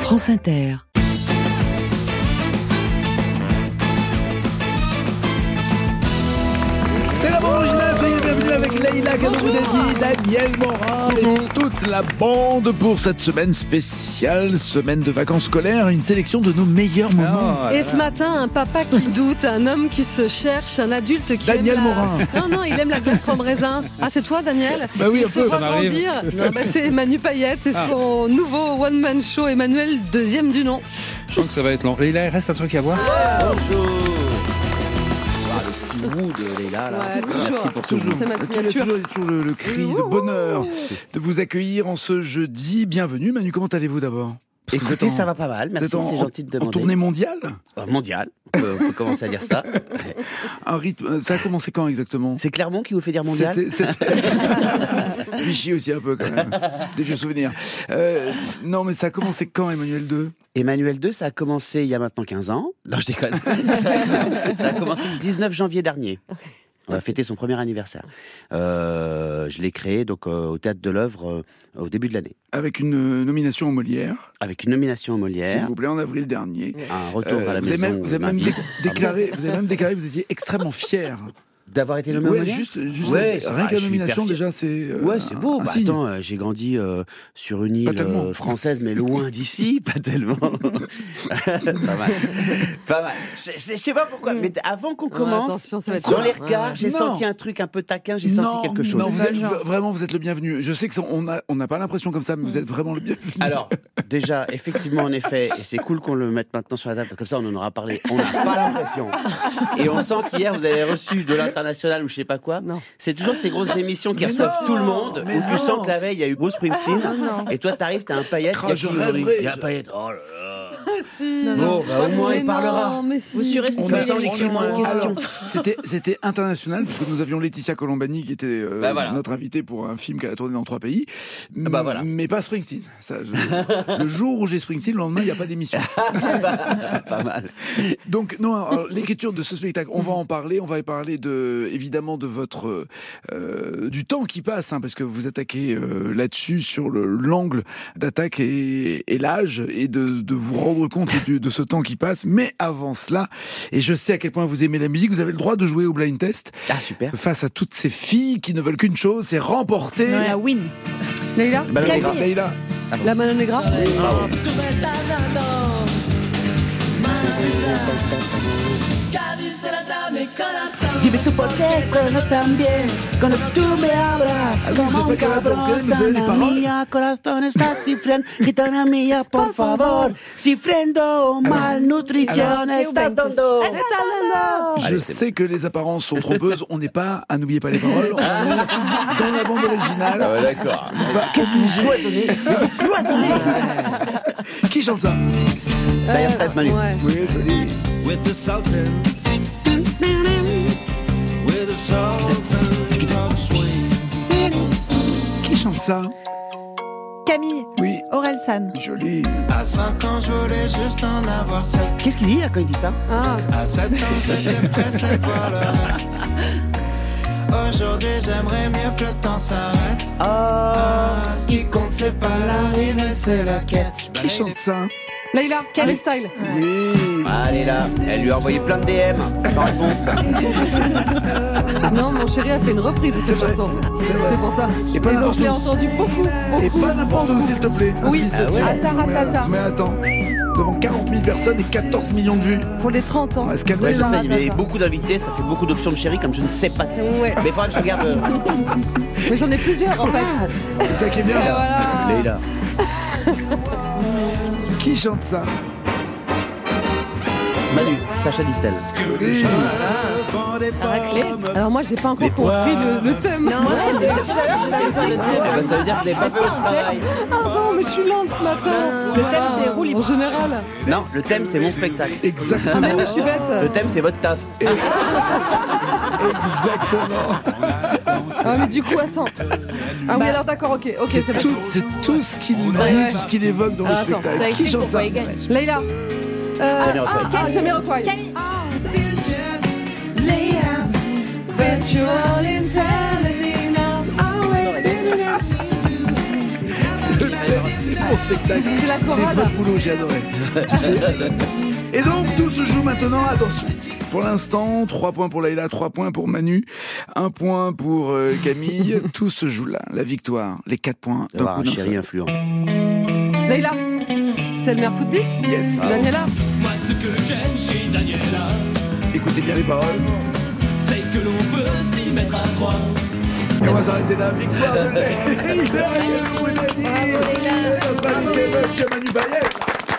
France Inter. C'est la bande originale, soyez les bienvenus avec Leïla Kadouroudati, Daniel Morin et toute la bande pour cette semaine spéciale, semaine de vacances scolaires, une sélection de nos meilleurs moments. Et ce matin, un papa qui doute, un homme qui se cherche, un adulte qui Daniel aime Morin. Non, il aime la glace rhum raisin. Ah, c'est toi, Daniel? Bah oui, il un se peu, voit ça m'arrive. grandir. Non, c'est Manu Payette et son nouveau one-man show, Emmanuel, deuxième du nom. Je sens que ça va être long. Et là, il reste un truc à boire. Bonjour. Le petit mood de Leïla là. Ouais, toujours. Merci pour tout. C'est ma signature. Toujours le cri de bonheur de vous accueillir en ce jeudi. Bienvenue Manu, comment allez-vous d'abord? Parce que vous Écoutez, êtes en- ça va pas mal, vous merci, êtes en- c'est gentil de En demander. tournée mondiale? Mondial, on peut commencer à dire ça. Un rythme, ça a commencé quand exactement? C'est Clermont qui vous fait dire mondial? C'était... Vichy aussi un peu quand même, des vieux souvenirs. Non mais ça a commencé quand Emmanuel 2? Emmanuel 2, ça a commencé il y a maintenant 15 ans. Non, je déconne. Ça a commencé le 19 janvier dernier. On a fêté son premier anniversaire. Je l'ai créé donc au Théâtre de l'Œuvre au début de l'année. Avec une nomination au Molière, Avec une nomination au s'il Molière, vous plaît, en avril dernier. un retour à la vous avez maison. même, vous avez ma même vie. déclaré que vous étiez extrêmement fier. D'avoir été nommé au Ouais, Molière. juste Ouais, ça rien va, que la je suis nomination hyper fier. déjà c'est Ouais, c'est beau. un Bah, signe. attends, j'ai grandi sur une Pas île tellement. française, mais loin d'ici, pas tellement. Pas mal. Pas mal. Je sais pas pourquoi, mais avant qu'on commence, attention, ça va être dans dur. les regards, Ouais. j'ai Non. senti un truc un peu taquin, j'ai senti quelque chose. Non, vraiment, vous êtes le bienvenu. Je sais que on n'a pas l'impression comme ça, mais vous êtes vraiment le bienvenu. Alors, déjà, effectivement, en effet, et c'est cool qu'on le mette maintenant sur la table, comme ça on en aura parlé, on n'a pas l'impression. Et on sent qu'hier, vous avez reçu de l'international ou je sais pas quoi. Non. C'est toujours ces grosses émissions qui Mais reçoivent non, tout le monde, mais où tu non. sens que la veille, il y a eu Bruce Springsteen, et toi, t'arrives, t'as un Payette, Ah, je rêverais. il y a un Payette, oh là là. Si. Bon, bah, au moins, il parlera. Non, mais si. Vous surestimez On a- l'émission. on a- question. C'était international puisque nous avions Laetitia Colombani qui était Bah voilà. notre invitée pour un film qu'elle a tourné dans 3 pays. Bah voilà. Mais pas Springsteen. Le jour où j'ai Springsteen, le lendemain il n'y a pas d'émission. Pas mal. Donc non, alors, l'écriture de ce spectacle, on va en parler. On va parler évidemment de votre du temps qui passe, hein, parce que vous attaquez là-dessus sur l'angle d'attaque et l'âge et de vous rendre compte de ce temps qui passe. Mais avant cela, et je sais à quel point vous aimez la musique, vous avez le droit de jouer au blind test Ah, super. face à toutes ces filles qui ne veulent qu'une chose, c'est remporter. La win. Leïla, Bah, Camille, Leïla. la Mano Negra. Dime tú por qué cuando también, cuando tú me abras Ah oui, como vous un êtes pas capable de cabrón, reconnaître, mais vous avez les gitana paroles. mía, corazón está sufriendo, gitana mía, por favor, sufriendo malnutrición estás dando. Je Allez, sais que les apparences sont trompeuses. On n'est pas, n'oubliez pas les paroles, on est dans la bande originale. Ah ouais, d'accord. Pas Qu'est-ce que vous cloisonnez? Mais vous cloisonnez. Qui chante ça? D'ailleurs, 13 Manu. Ouais. Oui, joli. With the Sultans, with the Sultans of swing. Qui chante ça? Camille, Oui, Orelsan. joli. À 5 ans, je voulais juste en avoir 7. Qu'est-ce qu'il dit là quand il dit ça? Ah, À 7 ans, j'étais pressé de voir le reste. Aujourd'hui, j'aimerais mieux que le temps s'arrête. Oh, Ce qui compte, c'est pas l'arrivée, c'est la quête. Qui chante ça? Leïla, Camille Style. Oui. allez là, elle lui a envoyé plein de DM sans réponse. Non, mon chéri a fait une reprise de cette vrai. chanson. C'est pour ça. Et pas donc n'importe je l'ai où. entendu beaucoup. Et pas n'importe où, s'il te plaît. Oui. Insiste Ah là-dessus. ouais. Attends. Mais attends. Devant 40 000 personnes et 14 millions de vues. Pour les 30 ans. Est-ce qu'elle Ouais, je déjà- sais, il y avait beaucoup d'invités, ça fait beaucoup d'options de chéri comme je ne sais pas. Ouais. Mais il faudra que je regarde. Mais j'en ai plusieurs en fait. C'est ça qui est bien. Et voilà. Leïla. Qui chante ça? Manu, Sacha Distel. Oui. Raclé. Alors moi j'ai pas encore compris le thème. Non, ouais, mais c'est le Eh thème. ben, ça veut dire que vous n'avez pas fait votre travail. Pardon, mais je suis lente ce matin. Le thème, c'est roue libre. En général. Non, le thème c'est mon spectacle. Exactement. Ah oui, je suis bête. Le thème c'est votre taf. Exactement. Ah mais du coup attends. Ah oui alors d'accord, ok, c'est bon. C'est tout ce qu'il dit, Ouais. tout ce qu'il évoque dans le Attends, spectacle. Ça Qui explique chante pourquoi ça? il gagne. Leïla. Jamiroquai. Jamiroquai. Camille. Virtual insanity now. Le thème, c'est son spectacle. C'est la chorale. votre boulot, j'ai adoré. Et donc, tout se joue maintenant, attention. Pour l'instant, 3 points pour Layla, 3 points pour Manu, 1 point pour Camille. Tout se joue là. La victoire, les 4 points d'un coup Un d'un chéri seul. influent. Leïla, c'est le meilleur footbeat. Yes. Daniela. Moi ce que j'aime chez Daniela, Écoutez bien les paroles. c'est que l'on peut s'y mettre à trois. Et on va s'arrêter là. Victoire de Layla. Monsieur Manu Payette.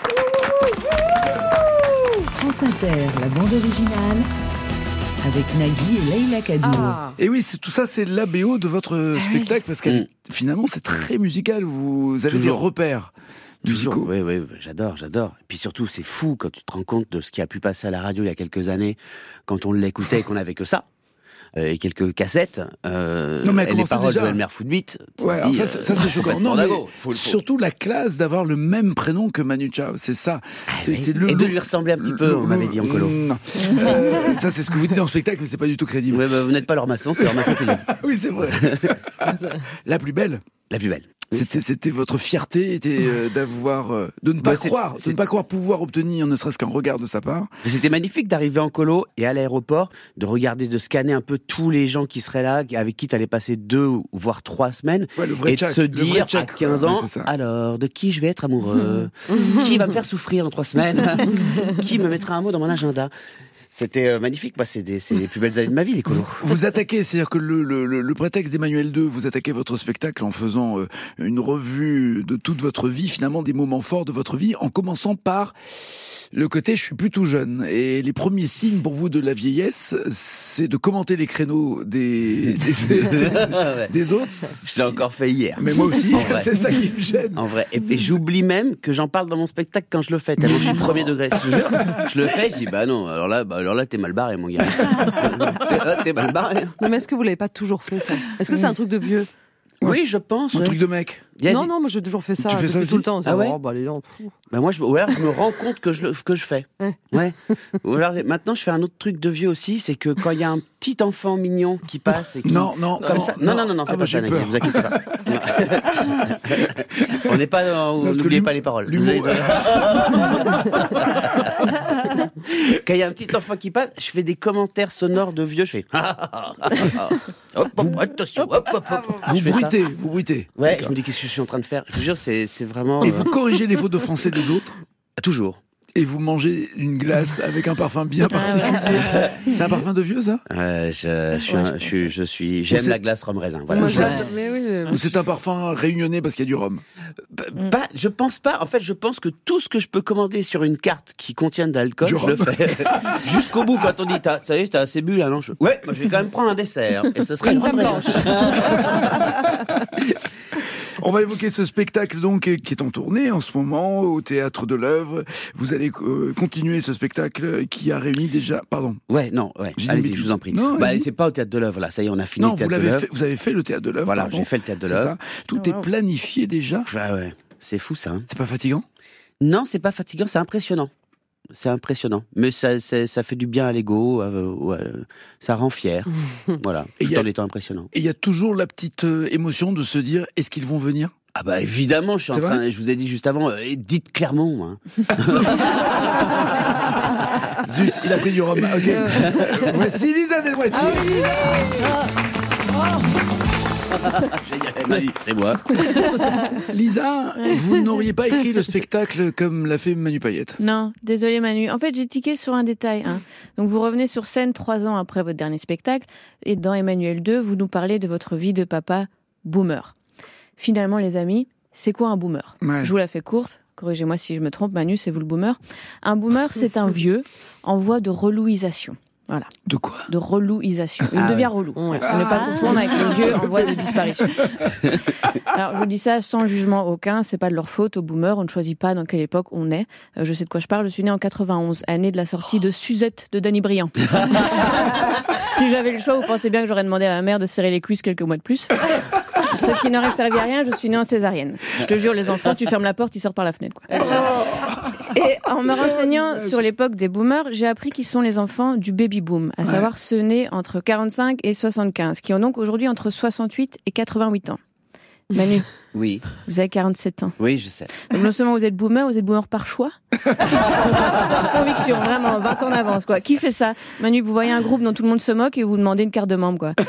France Inter, la bande originale, avec Nagui et Leïla Kaddour. Ah. Et oui, tout ça, c'est l'ABO de votre spectacle, parce que finalement, c'est très musical. Vous avez Toujours. des repères musicaux. Oui, j'adore. Et puis surtout, c'est fou quand tu te rends compte de ce qui a pu passer à la radio il y a quelques années, quand on l'écoutait et qu'on avait que ça. Et quelques cassettes, Non, mais et les paroles déjà. de Elmer Footbeat. Ouais, alors ça c'est choquant. Non, mais faut surtout la classe d'avoir le même prénom que Manu Chao, c'est ça. C'est le et de look. lui ressembler un petit peu, on m'avait dit en colo. Non. Ça c'est ce que vous dites dans le spectacle, mais c'est pas du tout crédible. Ouais, vous n'êtes pas leur maçon, c'est leur maçon qui l'a dit. Oui, c'est vrai. La plus belle. La plus belle. C'était votre fierté d'avoir de ne pas croire, de ne pas croire pouvoir obtenir ne serait-ce qu'un regard de sa part. C'était magnifique d'arriver en colo et à l'aéroport, de regarder, de scanner un peu tous les gens qui seraient là, avec qui tu allais passer 2 voire 3 semaines, Ouais, le vrai et de Tchak, se le vrai dire Tchak, à 15 quoi. ans, Ouais, c'est ça. alors de qui je vais être amoureux, qui va me faire souffrir en 3 semaines, qui me mettra un mot dans mon agenda. C'était magnifique, c'est les plus belles années de ma vie, les colos. Vous attaquez, c'est-à-dire que le prétexte d'Emmanuel II, vous attaquez votre spectacle en faisant une revue de toute votre vie, finalement des moments forts de votre vie, en commençant par le côté je suis plus tout jeune. Et les premiers signes pour vous de la vieillesse, c'est de commenter les créneaux des autres. Je l'ai encore fait hier. Mais moi aussi, En vrai. c'est ça qui me gêne. En vrai. Et j'oublie même que j'en parle dans mon spectacle quand je le fais. Tellement je suis premier degré. Je te jure. Je le fais, je dis bah non, alors là t'es mal barré, mon gars. T'es mal barré. Non, mais est-ce que vous l'avez pas toujours fait ça? Est-ce que c'est un truc de vieux? Oui, je pense. Un ouais. truc de mec. Non, moi j'ai toujours fait ça. Tu fais ça depuis aussi tout le temps. Ah ouais Oh, bah, les gens, pff. Bah moi, ou alors je me rends compte que je fais. Ouais. Ou alors maintenant, je fais un autre truc de vieux aussi, c'est que quand il y a un petit enfant mignon qui passe et qui... Non, Comme ça. Non, c'est Ah, pas ça, j'ai Nagui, peur. vous inquiétez pas. On n'est pas dans... parce que N'oubliez pas les paroles. l'humour- Vous allez- Quand il y a un petit enfant qui passe, je fais des commentaires sonores de vieux, je fais... Hop, attention, hop. Vous Je fais ça. bruitez. Ouais, D'accord. je me dis qu'est-ce que je suis en train de faire. Je vous jure, c'est vraiment... Et vous corrigez les fautes de français des autres Toujours. et vous mangez une glace avec un parfum bien particulier. C'est un parfum de vieux, ça? J'aime la glace rhum raisin. Voilà. Moi, mais oui, Ou c'est un parfum réunionnais parce qu'il y a du rhum? Je pense pas. En fait, je pense que tout ce que je peux commander sur une carte qui contient de l'alcool, Du je le rhum. fais. Jusqu'au bout, quand on dit, ça y est, t'as assez bu là, non? Ouais, moi, je vais quand même prendre un dessert. Et ce serait Une le rhum table raisin. On va évoquer ce spectacle donc qui est en tournée en ce moment au Théâtre de l'Œuvre. Vous allez continuer ce spectacle qui a réuni déjà... Pardon. Ouais. J'ai dit Allez-y, une je vous en prie. Non, allez-y. C'est pas au Théâtre de l'Œuvre, là. Ça y est, on a fini Non, le Théâtre de l'Œuvre. vous avez fait le Théâtre de l'Œuvre. Voilà, pardon. j'ai fait le Théâtre de C'est l'Œuvre. ça. Tout est planifié déjà. Ouais. C'est fou, ça. Hein. C'est pas fatigant? Non, c'est pas fatigant, c'est impressionnant. C'est impressionnant. Mais ça fait du bien à l'ego, ça rend fier. Voilà, Et tout y a- en étant impressionnant. Et il y a toujours la petite émotion de se dire, est-ce qu'ils vont venir? Ah bah évidemment, je suis en C'est train, vrai je vous ai dit juste avant, dites Clermont. Hein. Zut, il a pris du rhum. Ok. Voici Lisa Delmoitier. Elle m'a dit, c'est moi. Lisa, vous n'auriez pas écrit le spectacle comme l'a fait Manu Payette? Non, désolé Manu. En fait, j'ai tiqué sur un détail. Hein. Donc, vous revenez sur scène 3 ans après votre dernier spectacle, et dans Emmanuel II, vous nous parlez de votre vie de papa boomer. Finalement, les amis, c'est quoi un boomer? Ouais. Je vous la fais courte. Corrigez-moi si je me trompe, Manu, c'est vous le boomer. Un boomer, c'est un vieux en voie de relouisation. Voilà, De quoi? de relouisation. Il Ah devient ouais. relou. On ne pas confondre avec les vieux en voie de disparition. Alors, je vous dis ça sans jugement aucun, c'est pas de leur faute aux boomers, on ne choisit pas dans quelle époque on est. Je sais de quoi je parle, je suis née en 91, année de la sortie de Suzette de Danny Briand. Si j'avais le choix, vous pensez bien que j'aurais demandé à ma mère de serrer les cuisses quelques mois de plus. Ce qui n'aurait servi à rien, je suis née en césarienne. Je te jure, les enfants, tu fermes la porte, ils sortent par la fenêtre, quoi. Et en me renseignant sur l'époque des boomers, j'ai appris qu'ils sont les enfants du baby boom, à savoir ceux nés entre 45 et 75, qui ont donc aujourd'hui entre 68 et 88 ans. Manu, Oui, vous avez 47 ans. oui, je sais. Donc non seulement vous êtes boomer par choix. Par conviction, vraiment, 20 ans d'avance, quoi. Qui fait ça? Manu, vous voyez un groupe dont tout le monde se moque et vous demandez une carte de membre, quoi.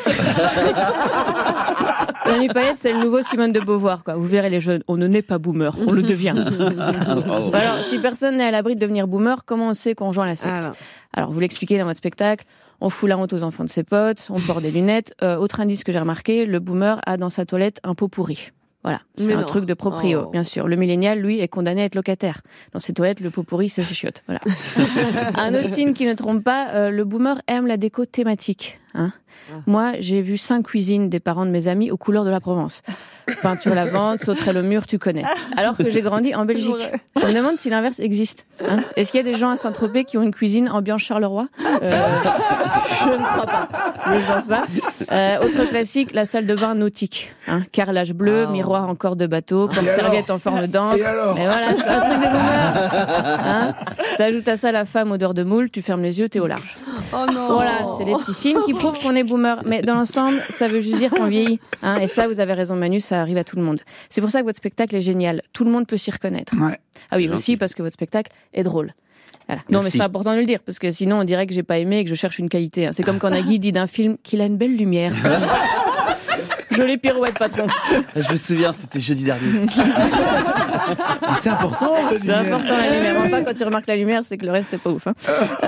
Manu Payette, c'est le nouveau Simone de Beauvoir, quoi. Vous verrez les jeunes, on ne naît pas boomer, on le devient. Alors, si personne n'est à l'abri de devenir boomer, comment on sait qu'on rejoint la secte? Alors, vous l'expliquez dans votre spectacle, on fout la honte aux enfants de ses potes, on porte des lunettes. Autre indice que j'ai remarqué, le boomer a dans sa toilette un pot pourri. Voilà, c'est un truc de proprio, bien sûr. Le millénial, lui, est condamné à être locataire. Dans ses toilettes, le pot pourri, c'est ses chiottes. Voilà. Un autre signe qui ne trompe pas, le boomer aime la déco thématique. Hein. Moi, j'ai vu 5 cuisines des parents de mes amis aux couleurs de la Provence. Peinture lavande, sauterelle au mur, tu connais. Alors que j'ai grandi en Belgique. Je me demande si l'inverse existe. Hein. Est-ce qu'il y a des gens à Saint-Tropez qui ont une cuisine ambiance Charleroi? Je ne crois pas. Je ne pense pas. Autre classique, la salle de bain nautique. Hein. Carrelage bleu, miroir en corps de bateau, porte-serviette en forme d'encre. Et voilà, c'est un truc de boomer. Hein. T'ajoutes à ça la femme odeur de moule, tu fermes les yeux, t'es au large. Oh non. Voilà, c'est les petits signes qui prouvent qu'on est boomer. Mais dans l'ensemble, ça veut juste dire qu'on vieillit. Hein. Et ça, vous avez raison, Manu, ça arrive à tout le monde. C'est pour ça que votre spectacle est génial. Tout le monde peut s'y reconnaître. Ouais. Ah oui, aussi parce que votre spectacle est drôle. Voilà. Non, mais c'est important de le dire, parce que sinon on dirait que j'ai pas aimé et que je cherche une qualité. Hein. C'est comme quand Nagui dit d'un film qu'il a une belle lumière. Jolie pirouette, patron. Je me souviens, c'était jeudi dernier. C'est important. C'est important la lumière. Enfin, quand tu remarques la lumière, c'est que le reste n'est pas ouf. Hein.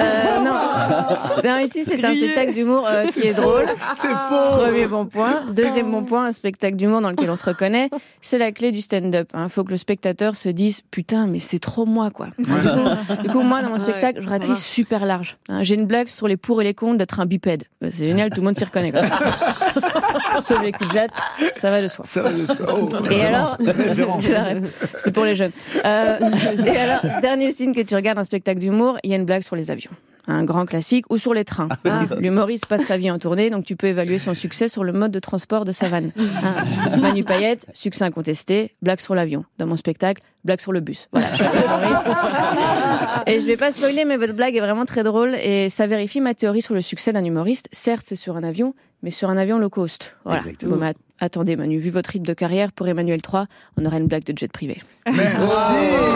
Non, ici c'est un spectacle d'humour qui est drôle. C'est faux. Premier bon point. Deuxième bon point, un spectacle d'humour dans lequel on se reconnaît. C'est la clé du stand-up. Hein. Faut que le spectateur se dise putain, mais c'est trop moi, quoi. Du coup, moi dans mon spectacle, je ratisse super large. Hein. J'ai une blague sur les pour et les contre d'être un bipède. C'est génial, tout le monde s'y reconnaît. Quoi. Sauf les coups de jatte, ça va de soi. Ça va de soi. Oh, et alors, c'est pour les jeunes. Et alors, dernier signe que tu regardes un spectacle d'humour, il y a une blague sur les avions. Un grand classique, ou sur les trains. Hein. L'humoriste passe sa vie en tournée, donc tu peux évaluer son succès sur le mode de transport de sa vanne. Hein. Manu Payette, succès incontesté, blague sur l'avion. Dans mon spectacle, blague sur le bus. Voilà, je fais son rythme. Et je vais pas spoiler, mais votre blague est vraiment très drôle et ça vérifie ma théorie sur le succès d'un humoriste. Certes, c'est sur un avion, mais sur un avion low cost. Voilà. Exactement. Bon, attendez, Manu, vu votre rythme de carrière, pour Emmanuel III, on aura une blague de jet privé. Merci.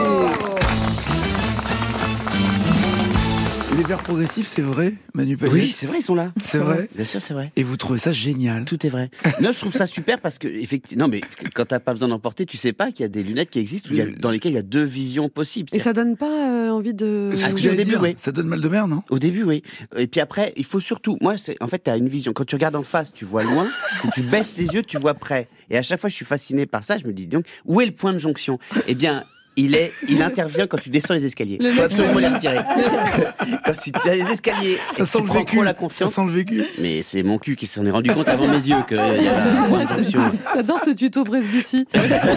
Les verts progressifs, c'est vrai, Manu Payette? Oui, c'est vrai, ils sont là. C'est vrai. Bien sûr, c'est vrai. Et vous trouvez ça génial? Tout est vrai. Non, je trouve ça super parce que, effectivement, non, mais quand t'as pas besoin d'en porter, tu sais pas qu'il y a des lunettes qui existent dans lesquelles il y a 2 visions possibles. Et ça donne pas envie de... C'est ce que au j'allais début, dire. oui. Ça donne mal de mer, non? Au début, oui. Et puis après, il faut surtout, en fait, t'as une vision. Quand tu regardes en face, tu vois loin. Quand tu baisses les yeux, tu vois près. Et à chaque fois, je suis fasciné par ça. Je me dis donc, où est le point de jonction? Eh bien, il intervient quand tu descends les escaliers. Il faut absolument les retirer. Quand tu as les escaliers, ça sent tu le prends vécu. trop la confiance. Ça sent le vécu. Mais c'est mon cul qui s'en est rendu compte avant mes yeux qu'il y avait un point de jonction. J'adore ce tuto presbytie.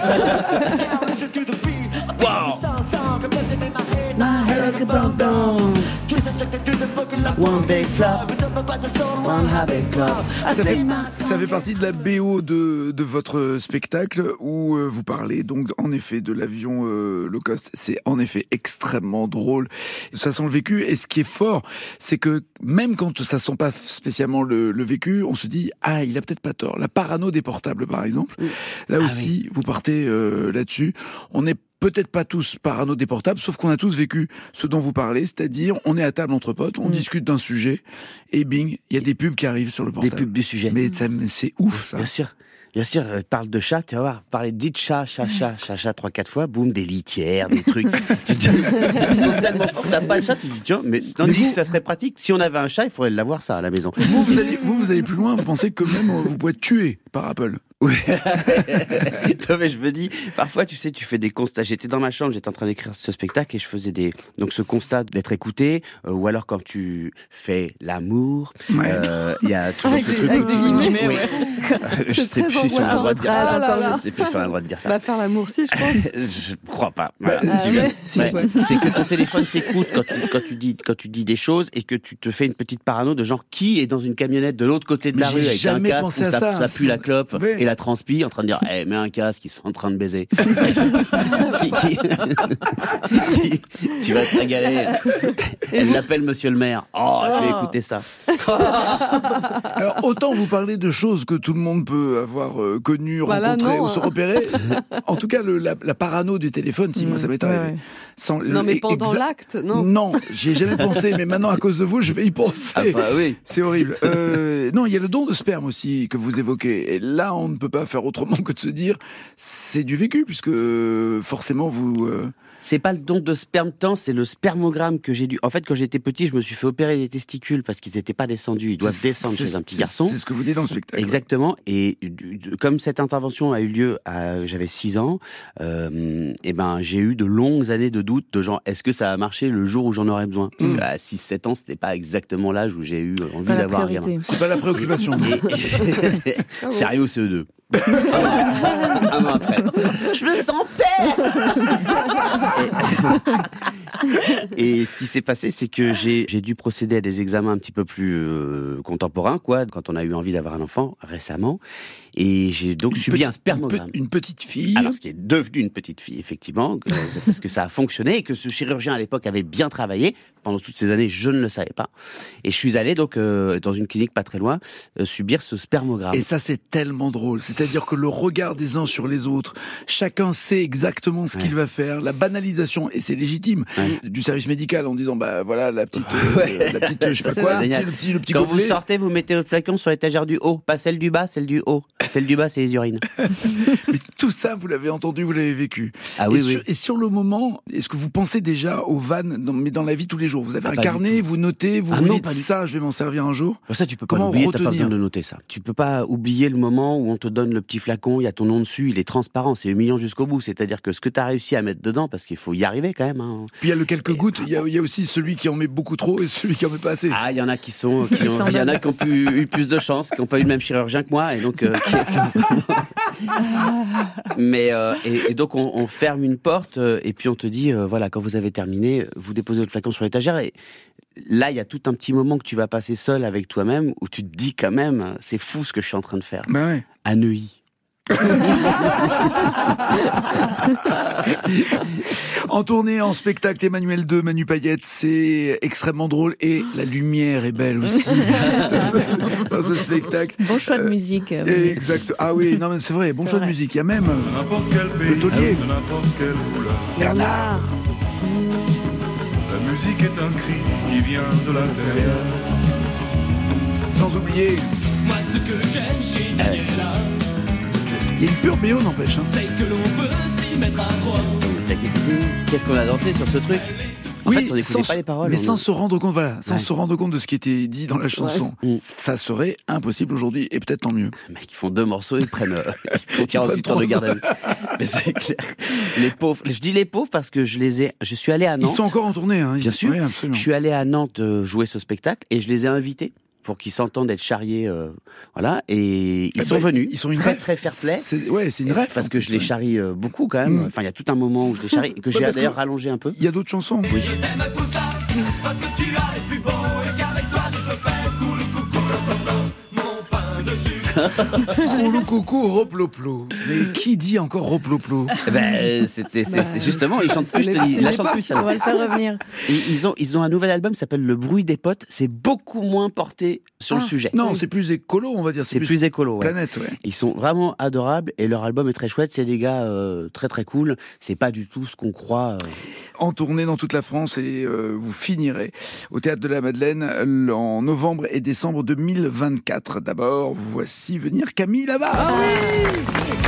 One big flop, one habit club. Ça fait partie de la BO de votre spectacle où vous parlez donc en effet de l'avion low cost. C'est en effet extrêmement drôle. Ça sent le vécu. Et ce qui est fort, c'est que même quand ça sent pas spécialement le vécu, on se dit ah, il a peut-être pas tort. La parano des portables, par exemple. Là aussi, vous partez là-dessus. On est peut-être pas tous parano des portables, sauf qu'on a tous vécu ce dont vous parlez, c'est-à-dire on est à table entre potes, on discute d'un sujet, et bing, il y a des pubs qui arrivent sur le portable. Des pubs du sujet. Mais c'est ouf, ça. Bien sûr. Bien sûr, parle de chat, tu vas voir, parler de chat 3-4 fois, boum, des litières, des trucs. Tu te dis, ils sont tellement forts, t'as pas le chat, tu te dis, tiens, mais ça serait pratique. Si on avait un chat, il faudrait l'avoir ça à la maison. Vous allez plus loin, vous pensez que même vous pouvez être tué par Apple. Oui. Non, mais je me dis, parfois, tu sais, tu fais des constats. J'étais dans ma chambre, j'étais en train d'écrire ce spectacle et je faisais donc ce constat d'être écouté, ou alors quand tu fais l'amour, il y a toujours ce truc où je sais plus si on a le droit de dire ça. Je sais plus si on a le droit de dire ça. Bah, faire l'amour, si, je pense. Je crois pas. Voilà. Si. Ouais. C'est que ton téléphone t'écoute quand tu dis des choses et que tu te fais une petite parano de genre qui est dans une camionnette de l'autre côté de la rue avec un jamais casque pensé où à ça. ça pue la clope Oui. et la transpi en train de dire mets un casque, ils sont en train de baiser. Tu vas te régaler. Elle l'appelle monsieur le maire. Oh, je vais écouter ça. Alors, autant vous parler de choses que tout le monde peut avoir connues, rencontrées ou se repérer. En tout cas, la parano du téléphone, si moi ça m'est arrivé. Sans, non, mais pendant l'acte, non. Non, j'y ai jamais pensé, mais maintenant, à cause de vous, je vais y penser. Ah bah oui. C'est horrible. Non, il y a le don de sperme aussi que vous évoquez. Et là, on ne peut pas faire autrement que de se dire, c'est du vécu, puisque forcément, vous... C'est pas le don de sperme tant, c'est le spermogramme que j'ai dû... En fait, quand j'étais petit, je me suis fait opérer des testicules parce qu'ils n'étaient pas descendus. Ils doivent descendre chez un petit garçon. C'est ce que vous dites dans le spectacle. Exactement. Et comme cette intervention a eu lieu j'avais 6 ans, j'ai eu de longues années de doute de genre, est-ce que ça va marcher le jour où j'en aurais besoin? Parce qu'à 6-7 ans, c'était pas exactement l'âge où j'ai eu envie d'avoir un gamin. C'est pas la préoccupation. C'est arrivé au CE2. Un an après. Je me sens père. Et ce qui s'est passé, c'est que j'ai dû procéder à des examens un petit peu plus contemporains, quoi, quand on a eu envie d'avoir un enfant récemment. Et j'ai donc subi un spermogramme. Une petite fille. Alors, ce qui est devenu une petite fille, effectivement, parce que ça a fonctionné et que ce chirurgien à l'époque avait bien travaillé. Pendant toutes ces années, je ne le savais pas. Et je suis allé donc dans une clinique pas très loin subir ce spermogramme. Et ça, c'est tellement drôle. C'est-à-dire que le regard des uns sur les autres, chacun sait exactement ce qu'il va faire. La banalisation, et c'est légitime, du service médical en disant, bah voilà, la petite, je sais pas quoi, le petit Quand gobelet. vous sortez, vous mettez votre flacon sur l'étagère du haut, pas celle du bas, celle du haut. Celle du bas, c'est les urines. Mais tout ça, vous l'avez entendu, vous l'avez vécu. Ah oui, oui. Et sur le moment, est-ce que vous pensez déjà aux vannes, mais dans la vie tous les jours? Vous avez un pas carnet, vous notez, vous dites ça, je vais m'en servir un jour? Ça, tu peux pas Comment l'oublier, t'as pas retenir besoin de noter ça. Tu peux pas oublier le moment où on te donne le petit flacon, il y a ton nom dessus, il est transparent, c'est humiliant jusqu'au bout. C'est-à-dire que ce que t'as réussi à mettre dedans, parce qu'il faut y arriver quand même. Hein. Puis il y a le quelques gouttes, il y a aussi celui qui en met beaucoup trop et celui qui en met pas assez. Ah, il y en a il y en a qui ont eu plus de chance, qui n'ont pas eu le même chirurgien que moi, et donc mais et donc on ferme une porte et puis on te dit voilà, quand vous avez terminé, vous déposez votre flacon sur l'étagère. Et là, il y a tout un petit moment que tu vas passer seul avec toi-même où tu te dis quand même, c'est fou ce que je suis en train de faire. Bah ouais. À Neuilly. En tournée, en spectacle, Emmanuel 2, Manu Payette, c'est extrêmement drôle et la lumière est belle aussi dans ce spectacle. Bon choix de musique. Exact. Ah oui, non mais c'est vrai, bon choix de musique. Il y a même N'importe quel pays, le taulier. de n'importe quelle couleur. Bernard. La musique est un cri qui vient de l'intérieur. Sans oublier, Moi ce que j'aime chez Daniela, il y a une pure BO n'empêche. Hein. c'est que l'on peut s'y mettre à trois. Qu'est-ce qu'on a dansé sur ce truc? En fait, on n'écoutait pas les paroles. Mais sans se rendre compte, se rendre compte de ce qui était dit dans la chanson. Ouais. Ça serait impossible aujourd'hui, et peut-être tant mieux. Les mecs, ils font 2 morceaux, ils prennent 48 heures de garde à vue. Mais c'est clair. Les pauvres. Je dis les pauvres parce que je suis allé à Nantes. Ils sont encore en tournée, hein. Bien sûr. Oui, absolument. Je suis allé à Nantes jouer ce spectacle et je les ai invités pour qu'ils s'entendent être charriés, voilà. Et ils sont venus. Ils sont une très ref. très fair-play. C'est une ref. Parce que je les charrie beaucoup quand même. Enfin, il y a tout un moment où je les charrie et que j'ai d'ailleurs rallongé un peu. Il y a d'autres chansons. Oui. Je t'aime pour ça, parce que tu as les plus beaux et qu'avec toi je te fais cool coucou mon pain de sucre. Roulou coucou, roploplo. Mais qui dit encore roploplo? C'est justement, ils chantent plus, je te dis. Là, chantent plus. On va le faire revenir. Et ils ont un nouvel album qui s'appelle Le bruit des potes. C'est beaucoup moins porté sur le sujet. Non, c'est plus écolo, on va dire. C'est plus écolo, ouais. Planète, ouais. Ils sont vraiment adorables et leur album est très chouette. C'est des gars très très cool. C'est pas du tout ce qu'on croit. En tournée dans toute la France et vous finirez au Théâtre de la Madeleine en novembre et décembre 2024. D'abord, voici venir Camille là-bas. Ah oui.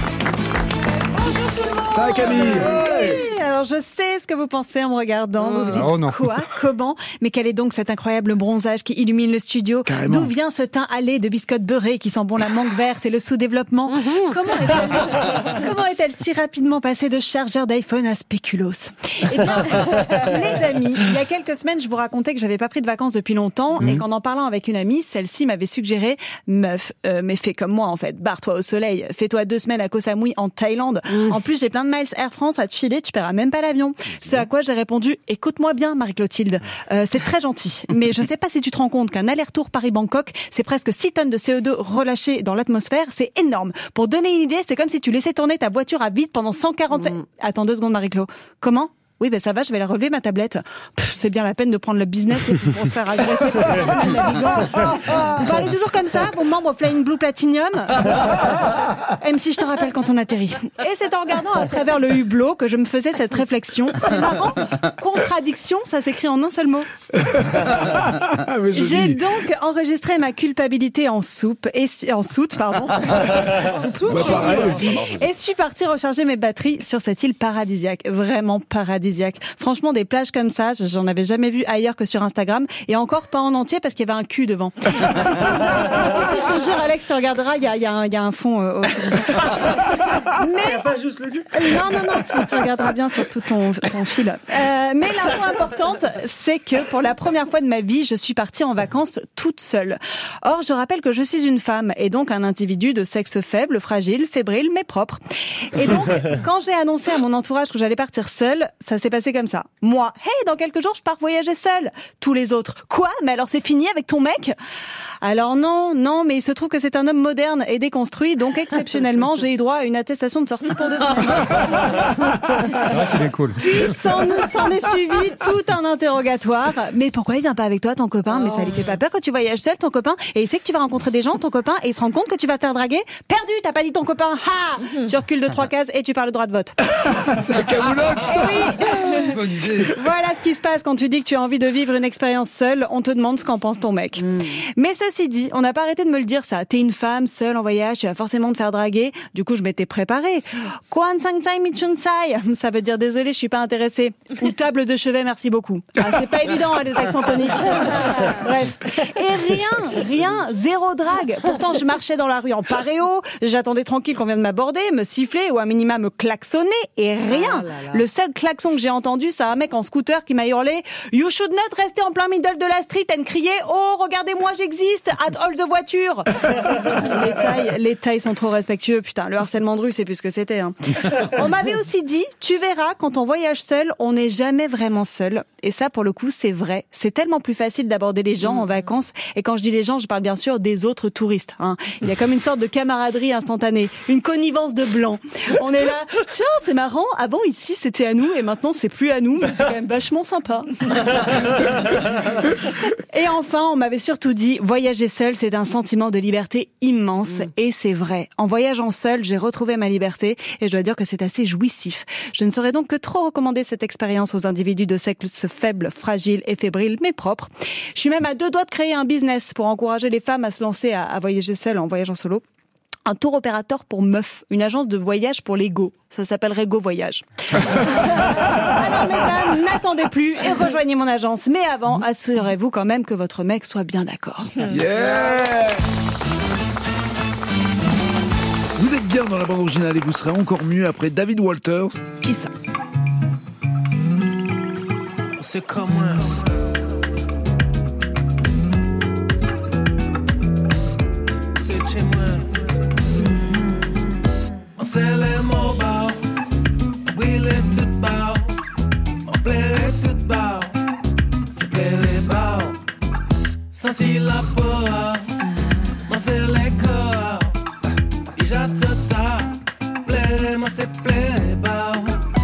Ah Camille. Oui, alors je sais ce que vous pensez en me regardant. Vous vous dites Oh non. quoi, comment, mais quel est donc cet incroyable bronzage qui illumine le studio? Carrément. D'où vient ce teint hâlé de biscottes beurrées qui sent bon la mangue verte et le sous-développement? Comment est-elle si rapidement passée de chargeur d'iPhone à spéculoos? Eh bien, les amis, il y a quelques semaines, je vous racontais que j'avais pas pris de vacances depuis longtemps et qu'en parlant avec une amie, celle-ci m'avait suggéré, meuf, mais fais comme moi en fait, barre-toi au soleil, fais-toi 2 semaines à Koh Samui en Thaïlande. En plus, j'ai plein de miles Air France à te filer, tu paieras prendra même pas l'avion. Ce à quoi j'ai répondu, écoute-moi bien, Marie-Clotilde, c'est très gentil, mais je sais pas si tu te rends compte qu'un aller-retour Paris-Bangkok, c'est presque 6 tonnes de CO2 relâchées dans l'atmosphère, c'est énorme. Pour donner une idée, c'est comme si tu laissais tourner ta voiture à vide pendant 140... Attends 2 secondes, Marie-Clo. Comment ? Oui, ben ça va, je vais la relever, ma tablette. C'est bien la peine de prendre le business pour se faire agresser par le navigant. Vous parlez toujours comme ça, vos membres Flying Blue Platinum. MC, je te rappelle quand on atterrit. Et c'est en regardant à travers le hublot que je me faisais cette réflexion. C'est marrant. Contradiction, ça s'écrit en un seul mot. J'ai donc enregistré ma culpabilité en soute, pardon. Et suis partie recharger mes batteries sur cette île paradisiaque. Vraiment paradisiaque. Franchement, des plages comme ça, j'en avais jamais vu ailleurs que sur Instagram, et encore pas en entier parce qu'il y avait un cul devant. Si, je te jure, Alex, tu regarderas, il y a un fond. Mais pas juste le cul. Non, tu regarderas bien sur tout ton fil. Mais l'info importante, c'est que pour la première fois de ma vie, je suis partie en vacances toute seule. Or, je rappelle que je suis une femme et donc un individu de sexe faible, fragile, fébrile, mais propre. Et donc, quand j'ai annoncé à mon entourage que j'allais partir seule, ça s'est passé comme ça. Moi, hey, dans quelques jours, je pars voyager seule. Tous les autres, quoi ? Mais alors c'est fini avec ton mec ? Alors non, mais il se trouve que c'est un homme moderne et déconstruit, donc exceptionnellement, j'ai eu droit à une attestation de sortie pour 2 semaines. C'est vrai qu'il est cool. Puis s'en est suivi tout un interrogatoire. Mais pourquoi il vient pas avec toi, ton copain ? Mais ça lui fait pas peur quand tu voyages seul, ton copain ? Et il sait que tu vas rencontrer des gens, ton copain, et il se rend compte que tu vas te faire draguer ? Perdu, t'as pas dit ton copain. Ha ! Tu recules de 3 cases et tu parles le droit de vote. C'est un camoulox. Oui. Bonne idée. Voilà ce qui se passe quand tu dis que tu as envie de vivre une expérience seule. On te demande ce qu'en pense ton mec. Mais ceci dit, on n'a pas arrêté de me le dire ça. T'es une femme seule en voyage, tu vas forcément te faire draguer. Du coup, je m'étais préparée. Kwan sang tsai michun tsai. Ça veut dire désolé, je suis pas intéressée. Ou table de chevet, merci beaucoup. Ah, c'est pas évident, les accents toniques. Bref. Et rien, zéro drague. Pourtant, je marchais dans la rue en paréo. J'attendais tranquille qu'on vienne m'aborder, me siffler ou à minima me klaxonner et rien. Le seul klaxon que j'ai entendu, c'est un mec en scooter qui m'a hurlé « You should not rester en plein middle de la street and crier « Oh, regardez-moi, j'existe ! At all the voiture !» Les tailles sont trop respectueux. Putain, le harcèlement de rue, c'est plus ce que c'était. Hein. On m'avait aussi dit « Tu verras, quand on voyage seul, on n'est jamais vraiment seul. » Et ça, pour le coup, c'est vrai. C'est tellement plus facile d'aborder les gens en vacances. Et quand je dis les gens, je parle bien sûr des autres touristes. Hein. Il y a comme une sorte de camaraderie instantanée, une connivence de blanc. On est là, tiens, c'est marrant. Avant, ici, c'était à nous et maintenant, c'est plus à nous, mais c'est quand même vachement sympa. Et enfin, on m'avait surtout dit, voyager seul, c'est un sentiment de liberté immense. Et c'est vrai. En voyageant seul, j'ai retrouvé ma liberté et je dois dire que c'est assez jouissif. Je ne saurais donc que trop recommander cette expérience aux individus de sexe faible, fragile et fébrile, mais propre. Je suis même à 2 doigts de créer un business pour encourager les femmes à se lancer à voyager seul en voyageant solo. Un tour opérateur pour meufs, une agence de voyage pour les go. Ça s'appellerait Go Voyage. Alors mesdames, n'attendez plus et rejoignez mon agence. Mais avant, assurez-vous quand même que votre mec soit bien d'accord. Yeah! Vous êtes bien dans la bande originale et vous serez encore mieux après David Walters. Qui ça? C'est comme moi. C'est chez moi. On sait les mots bas. Oui, les tout bas. On plairait tout bas. C'est plairait bas. Senti la peau. On sait les corps. Et j'attends ta. Plairait, moi c'est plairait bas.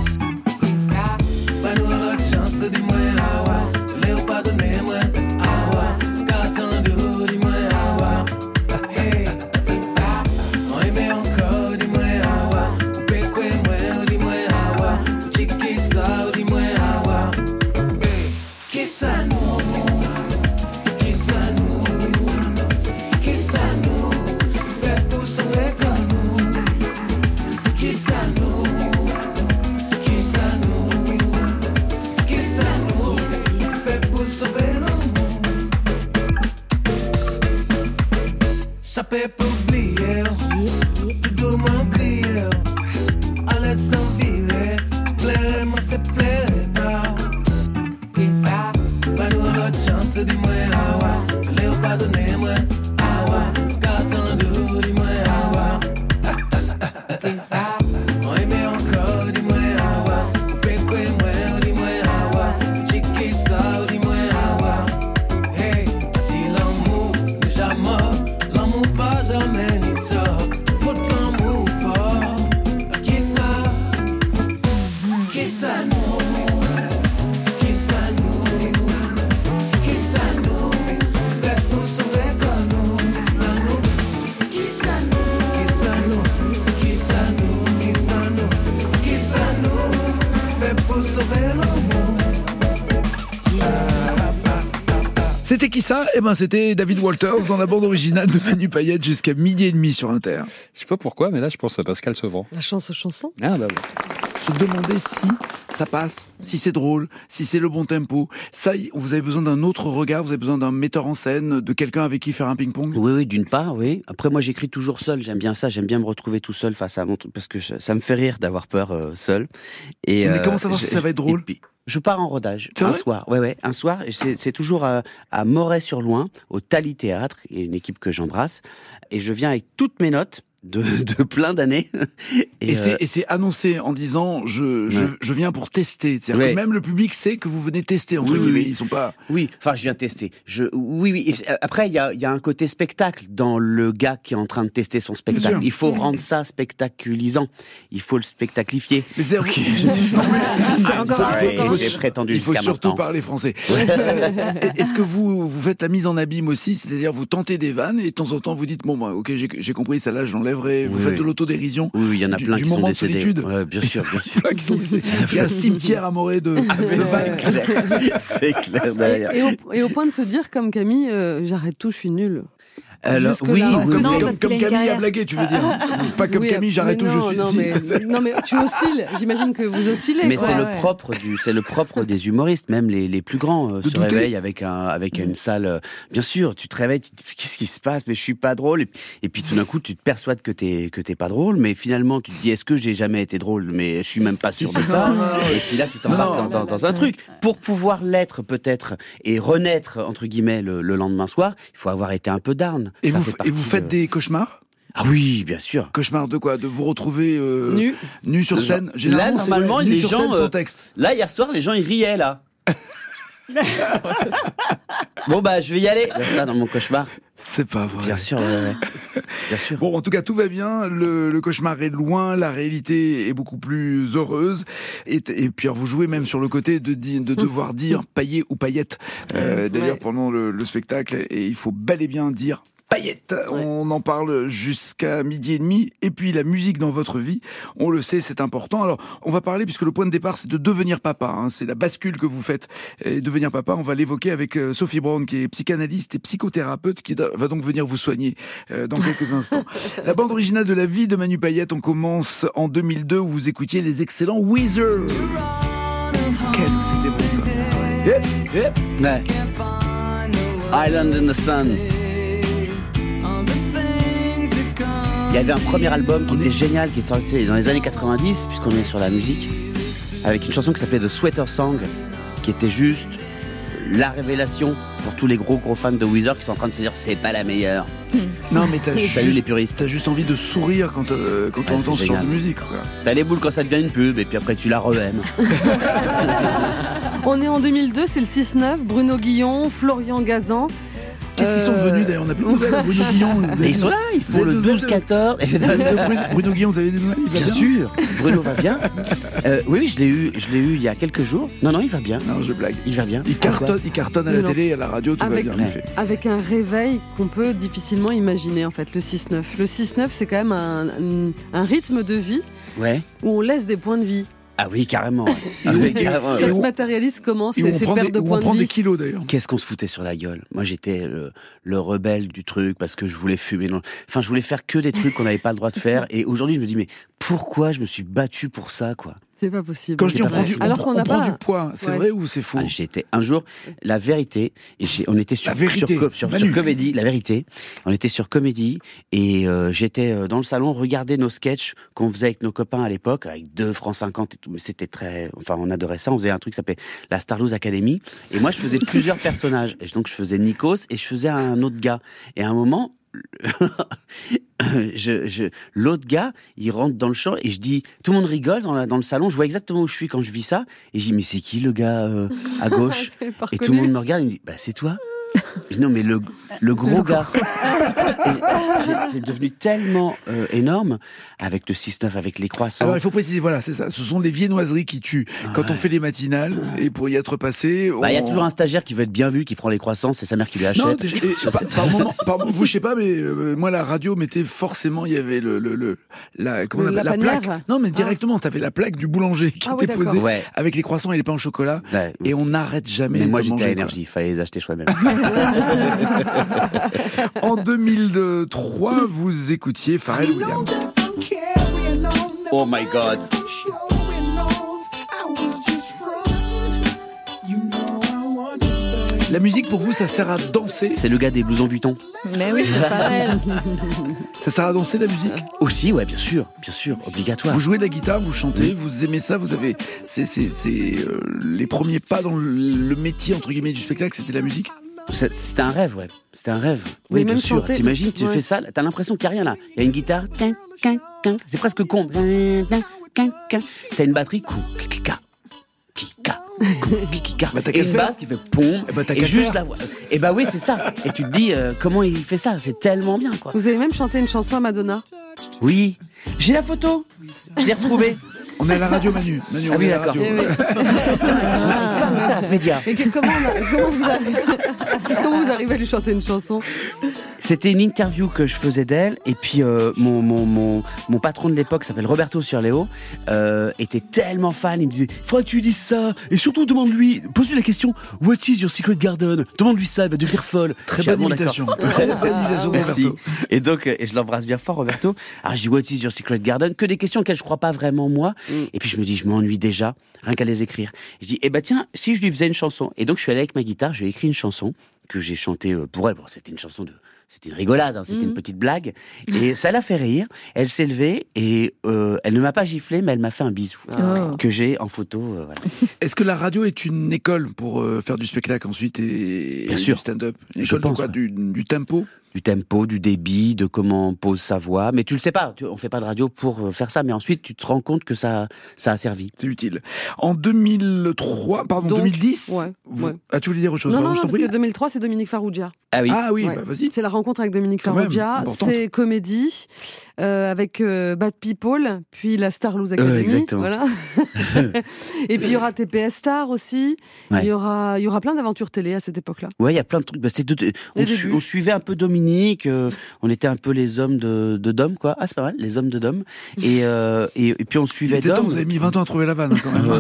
Pas nous à l'autre chance, dis-moi. Léo pas donné moi. Dis-moi. Hey. On aimait encore, dis-moi. J'appelle pour oublier, tout doucement crier, allez s'en virer, plairait, moi c'est plairait pas. Pas nous l'autre chance, dis-moi, Léo pas donné moi, garçon d'eau, dis-moi, on aimait encore, dis-moi, C'était qui ça ? Eh ben, c'était David Walters dans la bande originale de Manu Payette jusqu'à 12h30 sur Inter. Je sais pas pourquoi, mais là, je pense à Pascal Sevran. La chanson. Ah, bah oui. Se demander si ça passe, si c'est drôle, si c'est le bon tempo. Ça, vous avez besoin d'un autre regard, vous avez besoin d'un metteur en scène, de quelqu'un avec qui faire un ping-pong. Oui, d'une part, oui. Après, moi, j'écris toujours seul. J'aime bien ça. J'aime bien me retrouver tout seul face à mon truc parce que ça me fait rire d'avoir peur seul. Et mais comment savoir si ça va être drôle ? Je pars en rodage un soir. Ouais, un soir. C'est toujours à Moret-sur-Loing, au Thalie Théâtre, et une équipe que j'embrasse. Et je viens avec toutes mes notes. De plein d'années. Et c'est annoncé en disant je viens pour tester. C'est-à-dire que même le public sait que vous venez tester, entre guillemets. Ils sont pas... Oui, enfin je viens tester. Oui. Et après, il y a un côté spectacle dans le gars qui est en train de tester son spectacle. Il faut rendre ça spectaculisant. Il faut le spectaclifier. Mais c'est j'ai prétendu il faut jusqu'à surtout maintenant. Parler français. Est-ce que vous faites la mise en abîme aussi ? C'est-à-dire vous tentez des vannes et de temps en temps vous dites bon bah ok j'ai compris, celle-là je l'enlèverai. Vous faites de l'autodérision. Oui, il y en a plein qui sont décédés. Ouais, bien sûr. Plein qui sont décédés. Il y a un cimetière à Moret de vannes. C'est clair derrière. Et au point de se dire comme Camille, j'arrête tout, je suis nulle. Alors, comme Camille a blagué, tu veux dire. Pas comme Camille, j'arrête tout, je suis ici. Non, mais tu oscilles. J'imagine que vous oscillez. Mais c'est le propre des humoristes. Même les plus grands se réveillent avec une salle. Bien sûr, tu te réveilles, tu te dis, qu'est-ce qui se passe? Mais je suis pas drôle. Et puis tout d'un coup, tu te persuades que t'es pas drôle. Mais finalement, tu te dis, est-ce que j'ai jamais été drôle? Mais je suis même pas sûr de ça. Et puis là, tu t'embarques dans un truc. Pour pouvoir l'être, peut-être, et renaître, entre guillemets, le lendemain soir, il faut avoir été un peu down. Et vous faites des cauchemars? Ah oui, bien sûr. Cauchemar de quoi? De vous retrouver nu sur scène? Là, normalement, les gens... sans texte. Là, hier soir, les gens, ils riaient, là. Bon, bah, je vais y aller. Il y a ça dans mon cauchemar. C'est pas vrai. Bien sûr, bien sûr. Bon, en tout cas, tout va bien. Le cauchemar est loin, la réalité est beaucoup plus heureuse. Et puis, vous jouez même sur le côté de devoir dire Payet ou Payette. D'ailleurs, pendant le spectacle, et il faut bel et bien dire Payette. On en parle jusqu'à 12h30. Et puis la musique dans votre vie, on le sait, c'est important. Alors, on va parler, puisque le point de départ, c'est de devenir papa. C'est la bascule que vous faites. Et devenir papa, on va l'évoquer avec Sophie Brown, qui est psychanalyste et psychothérapeute, qui va donc venir vous soigner dans quelques instants. La bande originale de la vie de Manu Payette, on commence en 2002, où vous écoutiez les excellents Weezer. Qu'est-ce que c'était bon, ça? Ouais. Island in the Sun. Il y avait un premier album qui était génial, qui est sorti dans les années 90, puisqu'on est sur la musique, avec une chanson qui s'appelait The Sweater Song, qui était juste la révélation pour tous les gros fans de Weezer qui sont en train de se dire c'est pas la meilleure. Non, mais salut les puristes. T'as juste envie de sourire quand on entend ce genre de musique, quoi. T'as les boules quand ça devient une pub, et puis après tu la re-aimes. On est en 2002, c'est le 6-9, Bruno Guillon, Florian Gazan. Qu'est-ce qu'ils sont devenus d'ailleurs? On a plus de nouvelles. Bruno Guillon. Mais ils sont là, ils font le 12-14. Bruno Guillon, vous avez des nouvelles? Bien sûr, Bruno va bien. Oui, je l'ai eu il y a quelques jours. Non, il va bien. Non, je blague. Il va bien. Il cartonne à la télé, à la radio, tout va bien, en effet. Avec un réveil qu'on peut difficilement imaginer, en fait, le 6-9. Le 6-9, c'est quand même un rythme de vie où on laisse des points de vie. Ah oui, carrément. Ça se matérialise comment ces pertes de points de vie? On prend des kilos d'ailleurs. Qu'est-ce qu'on se foutait sur la gueule? Moi, j'étais le rebelle du truc parce que je voulais fumer. Enfin, je voulais faire que des trucs qu'on n'avait pas le droit de faire. Et aujourd'hui, je me dis, mais pourquoi je me suis battu pour ça, quoi? C'est pas possible. Quand je dis on prend du poids, c'est vrai ou c'est faux? J'étais un jour, la vérité, et on était sur Comédie, la vérité. On était sur Comédie et j'étais dans le salon, regarder nos sketchs qu'on faisait avec nos copains à l'époque, avec 2 francs 50 et tout. Mais c'était on adorait ça. On faisait un truc qui s'appelait la Starlouse Academy. Et moi, je faisais plusieurs personnages. Et donc, je faisais Nikos et je faisais un autre gars. Et à un moment, l'autre gars, il rentre dans le champ et je dis, tout le monde rigole dans le salon, je vois exactement où je suis quand je vis ça, et je dis, mais c'est qui le gars à gauche? Et tout le monde me regarde et me dit, bah c'est toi. Non, mais le gros gars. C'est devenu tellement énorme avec le 6-9, avec les croissants. Alors, il faut préciser, voilà, c'est ça. Ce sont les viennoiseries qui tuent. Quand on fait les matinales, et pour y être passé... Il y a toujours un stagiaire qui veut être bien vu, qui prend les croissants, c'est sa mère qui lui achète. Non, par moment, vous, je sais pas, mais moi, la radio mettait forcément, il y avait la plaque. Non, mais directement, t'avais la plaque du boulanger qui était posée avec les croissants et les pains au chocolat. Ouais. Et on n'arrête jamais. Mais moi, j'étais à Énergie, il fallait les acheter soi-même. En 2003, vous écoutiez Pharrell Williams. Oh my God. La musique, pour vous, ça sert à danser? C'est le gars des blousons Vuitton. Mais oui, c'est Pharrell. Ça sert à danser, la musique? Aussi, ouais, bien sûr, obligatoire. Vous jouez de la guitare, vous chantez, vous aimez ça, vous avez... C'est les premiers pas dans le métier, entre guillemets, du spectacle, c'était la musique? C'était un rêve, ouais. C'était un rêve. Oui, bien sûr. T'imagines, tu fais ça, t'as l'impression qu'il n'y a rien là. Il y a une guitare, c'est presque con. T'as une batterie, et une basse qui fait pom, et juste la voix. Et bah oui, c'est ça. Et tu te dis, comment il fait ça? C'est tellement bien, quoi. Vous avez même chanté une chanson à Madonna? Oui. J'ai la photo. Je l'ai retrouvée. On est à la radio, Manu. Ah oui, d'accord. Je n'arrive pas à me faire à ce média. Et comment vous arrivez à lui chanter une chanson? C'était une interview que je faisais d'elle, et puis mon patron de l'époque, qui s'appelle Roberto Surleo, était tellement fan, il me disait « Faudrait que tu lui dises ça, et surtout demande-lui, pose-lui la question « What is your secret garden ?» Demande-lui ça, elle va devenir folle. Très bonne imitation. Très bonne imitation, Merci. Et donc, et je l'embrasse bien fort, Roberto. Alors je dis « What is your secret garden ?» Que des questions auxquelles je crois pas vraiment, moi. Et puis je me dis, je m'ennuie déjà, rien qu'à les écrire. Je dis, tiens, si je lui faisais une chanson. Et donc je suis allé avec ma guitare, je lui ai écrit une chanson que j'ai chantée pour elle. Bon, c'était une chanson c'était une rigolade, hein, c'était une petite blague. Et ça l'a fait rire. Elle s'est levée et elle ne m'a pas giflé, mais elle m'a fait un bisou que j'ai en photo. Voilà. Est-ce que la radio est une école pour faire du spectacle ensuite et bien sûr. Du stand-up? Une école de quoi? Du tempo? Du tempo, du débit, de comment on pose sa voix. Mais tu le sais pas, on fait pas de radio pour faire ça. Mais ensuite, tu te rends compte que ça a servi. C'est utile. En 2010. Ouais. Ah, tu voulais dire autre chose? Non, parce que 2003, c'est Dominique Farrugia. Ah oui. Ah oui, ouais. Vas-y. C'est la rencontre avec Dominique Farrugia. C'est comédie. Avec Bad People, puis la Star Loose Academy. Exactement. Voilà. Et puis il y aura TPS Star aussi. Ouais. Il y aura plein d'aventures télé à cette époque-là. Ouais, il y a plein de trucs. On suivait un peu Dominique. On était un peu les hommes de Dom, quoi. Ah, c'est pas mal, les hommes de Dom. Et puis on suivait Dom. Vous avez mis 20 ans à trouver la vanne, quand même.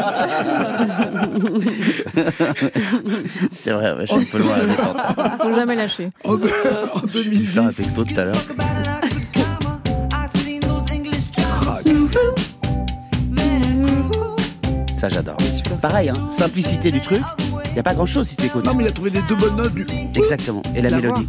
C'est vrai, je suis un peu loin à la détente. Faut jamais lâcher. En 2010. Je vais faire un texto tout à l'heure. Ça, j'adore. Pareil, hein, simplicité du truc. Il n'y a pas grand chose si tu écoutes. Non, mais il a trouvé les deux bonnes notes. Exactement. Et la mélodie.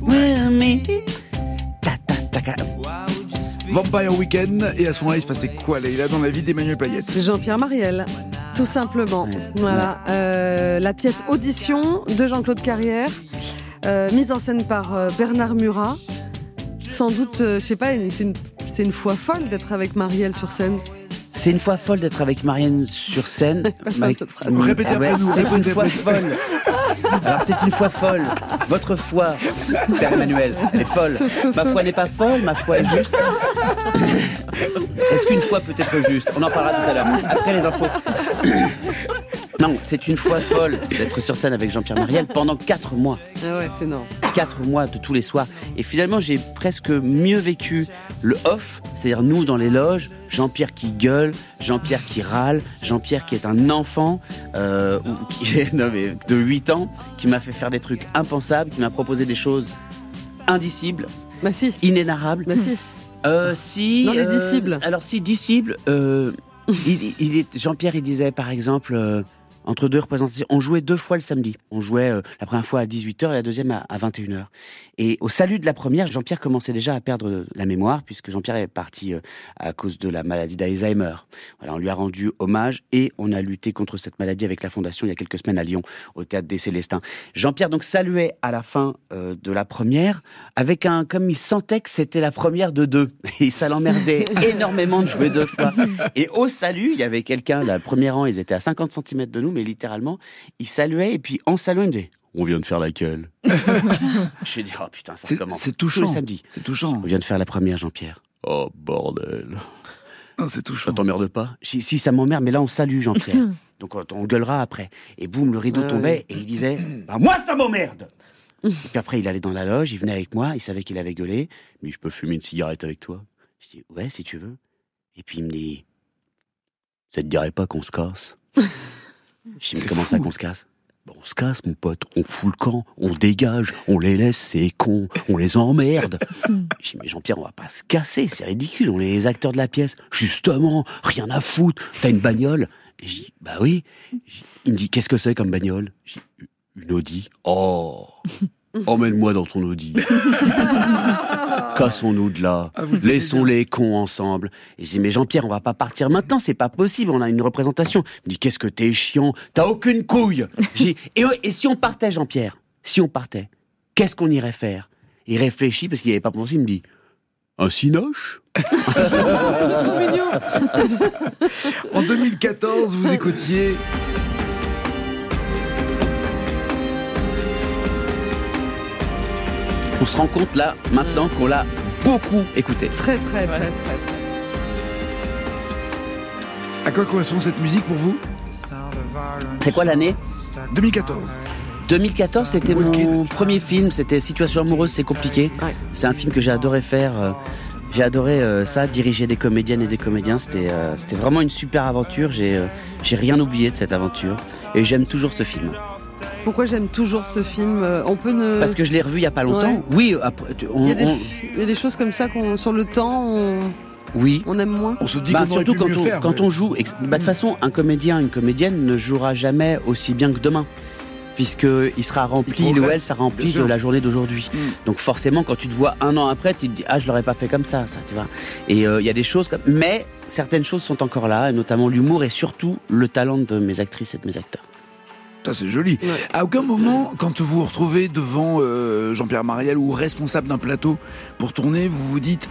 Vampire Weekend. Et à ce moment-là, il se passait quoi, Leïla, dans la vie d'Emmanuel Payette? Jean-Pierre Mariel, tout simplement. Voilà. La pièce Audition de Jean-Claude Carrière, mise en scène par Bernard Murat. Sans doute, je sais pas, c'est une fois folle d'être avec Marielle sur scène. C'est une fois folle d'être avec Marielle sur scène. Vous répétez un peu. C'est une fois folle. Alors c'est une fois folle. Votre foi, Père Emmanuel, elle est folle. Ma foi n'est pas folle, ma foi est juste. Est-ce qu'une foi peut être juste? On en parlera tout à l'heure, après les infos. Non, c'est une fois folle d'être sur scène avec Jean-Pierre Mariel pendant 4 mois. Ah ouais, c'est énorme. 4 mois de tous les soirs. Et finalement, j'ai presque mieux vécu le off, c'est-à-dire nous dans les loges, Jean-Pierre qui gueule, Jean-Pierre qui râle, Jean-Pierre qui est un enfant de 8 ans, qui m'a fait faire des trucs impensables, qui m'a proposé des choses indicibles, inénarrables. Si. Dans les discibles. Alors si, discibles, Jean-Pierre, il disait par exemple... entre deux représentations, on jouait 2 fois le samedi. On jouait la première fois à 18h et la deuxième à 21h. Et au salut de la première, Jean-Pierre commençait déjà à perdre la mémoire, puisque Jean-Pierre est parti à cause de la maladie d'Alzheimer. Voilà, on lui a rendu hommage et on a lutté contre cette maladie avec la Fondation il y a quelques semaines à Lyon, au Théâtre des Célestins. Jean-Pierre donc saluait à la fin de la première, avec comme il sentait que c'était la première de 2. Et ça l'emmerdait énormément de jouer 2 fois. Et au salut, il y avait quelqu'un, le premier rang, ils étaient à 50 cm de nous, mais littéralement, il saluait, et puis en saluant, il me disait « On vient de faire laquelle? Je vais dire, oh putain, ça commence. C'est touchant. Tous les samedis. C'est touchant. On vient de faire la première, Jean-Pierre. Oh, bordel. Non, c'est touchant. Ça t'emmerde pas? Si, ça m'emmerde, mais là, on salue Jean-Pierre. Donc, on gueulera après. Et boum, le rideau tombait, et il disait, bah, moi, ça m'emmerde! Et puis après, il allait dans la loge, il venait avec moi, il savait qu'il avait gueulé. Mais je peux fumer une cigarette avec toi? Je dis, ouais, si tu veux. Et puis il me dit, ça te dirait pas qu'on se casse? Je dis, mais comment ça qu'on se casse? Bon, on se casse, mon pote, on fout le camp, on dégage, on les laisse, c'est con, on les emmerde. Je dis, mais Jean-Pierre, on va pas se casser, c'est ridicule, on est les acteurs de la pièce. Justement, rien à foutre, t'as une bagnole? Et je dis, bah oui. Il me dit, qu'est-ce que c'est comme bagnole? Je dis, une Audi. Oh, emmène-moi dans ton Audi. Cassons-nous de là. Laissons les cons ensemble. Et je dis, mais Jean-Pierre, on va pas partir maintenant, c'est pas possible, on a une représentation. Il me dit, qu'est-ce que t'es chiant, t'as aucune couille. J'ai dit, et si on partait, Jean-Pierre, si on partait, qu'est-ce qu'on irait faire? Il réfléchit parce qu'il avait pas pensé, il me dit, un cinoche? Trop mignon. En 2014, vous écoutiez... On se rend compte là, maintenant, qu'on l'a beaucoup écouté. Très, très, très, très. À quoi correspond cette musique pour vous? C'est quoi l'année? 2014. 2014, c'était mon premier film, c'était Situation amoureuse, c'est compliqué. Ouais. C'est un film que j'ai adoré faire. J'ai adoré ça, diriger des comédiennes et des comédiens. C'était vraiment une super aventure. J'ai rien oublié de cette aventure. Et j'aime toujours ce film. Pourquoi j'aime toujours ce film? On peut ne... Parce que je l'ai revu il y a pas longtemps. Ouais. Oui, après, il y a des choses comme ça sur le temps, oui. On aime moins. On se dit surtout quand on joue. De toute façon, un comédien, une comédienne ne jouera jamais aussi bien que demain. Puisqu'il sera rempli, il ou elle sera rempli de la journée d'aujourd'hui. Donc forcément, quand tu te vois un an après, tu te dis, ah, je l'aurais pas fait comme ça, tu vois. Et il y a des choses mais certaines choses sont encore là, et notamment l'humour et surtout le talent de mes actrices et de mes acteurs. Ça, c'est joli. Ouais. À aucun moment, quand vous vous retrouvez devant Jean-Pierre Mariel ou responsable d'un plateau pour tourner, vous vous dites,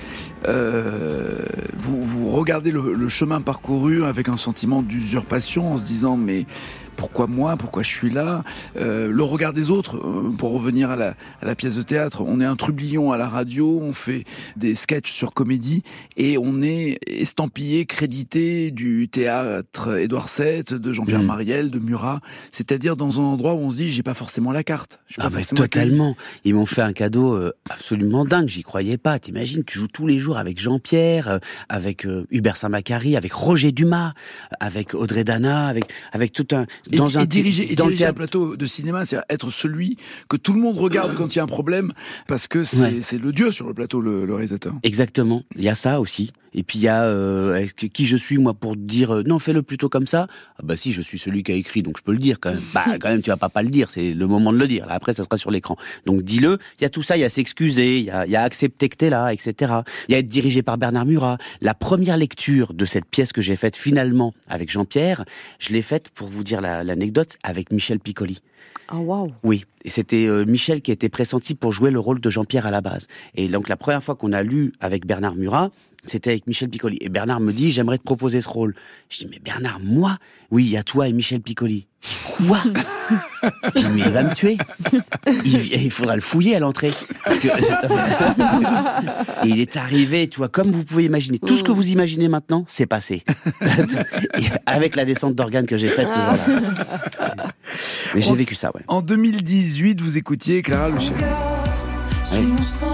vous regardez le chemin parcouru avec un sentiment d'usurpation en se disant, mais pourquoi moi? Pourquoi je suis là? Le regard des autres, pour revenir à la pièce de théâtre, on est un trublion à la radio, on fait des sketchs sur comédie et on est estampillé, crédité du théâtre Édouard VII, de Jean-Pierre Mariel, de Murat, c'est-à-dire dans un endroit où on se dit j'ai pas forcément la carte. Totalement. Ils m'ont fait un cadeau absolument dingue, j'y croyais pas. T'imagines, tu joues tous les jours avec Jean-Pierre, avec Hubert Saint-Macary, avec Roger Dumas, avec Audrey Dana, avec tout un... diriger un plateau de cinéma, c'est être celui que tout le monde regarde quand il y a un problème, parce que c'est le dieu sur le plateau, le réalisateur. Exactement, il y a ça aussi. Et puis il y a qui je suis moi pour dire non, fais-le plutôt comme ça. Ah bah si, je suis celui qui a écrit, donc je peux le dire quand même. Bah quand même, tu vas pas le dire, c'est le moment de le dire. Là après, ça sera sur l'écran. Donc dis-le. Il y a tout ça, il y a s'excuser, il y a accepter que t'es là, etc. Il y a être dirigé par Bernard Murat. La première lecture de cette pièce que j'ai faite finalement avec Jean-Pierre, je l'ai faite, pour vous dire l'anecdote, avec Michel Piccoli. Ah, waouh. Oui, et c'était Michel qui était pressenti pour jouer le rôle de Jean-Pierre à la base. Et donc la première fois qu'on a lu avec Bernard Murat, c'était avec Michel Piccoli. Et Bernard me dit, j'aimerais te proposer ce rôle. Je dis, mais Bernard, moi? Oui, il y a toi et Michel Piccoli. Quoi? Je dis, mais il va me tuer. Il faudra le fouiller à l'entrée. Parce que... Et il est arrivé, tu vois, comme vous pouvez imaginer. Tout ce que vous imaginez maintenant, c'est passé. Avec la descente d'organes que j'ai faite. Voilà. Mais j'ai vécu ça, ouais. En 2018, vous écoutiez Clara Luciani. Oui.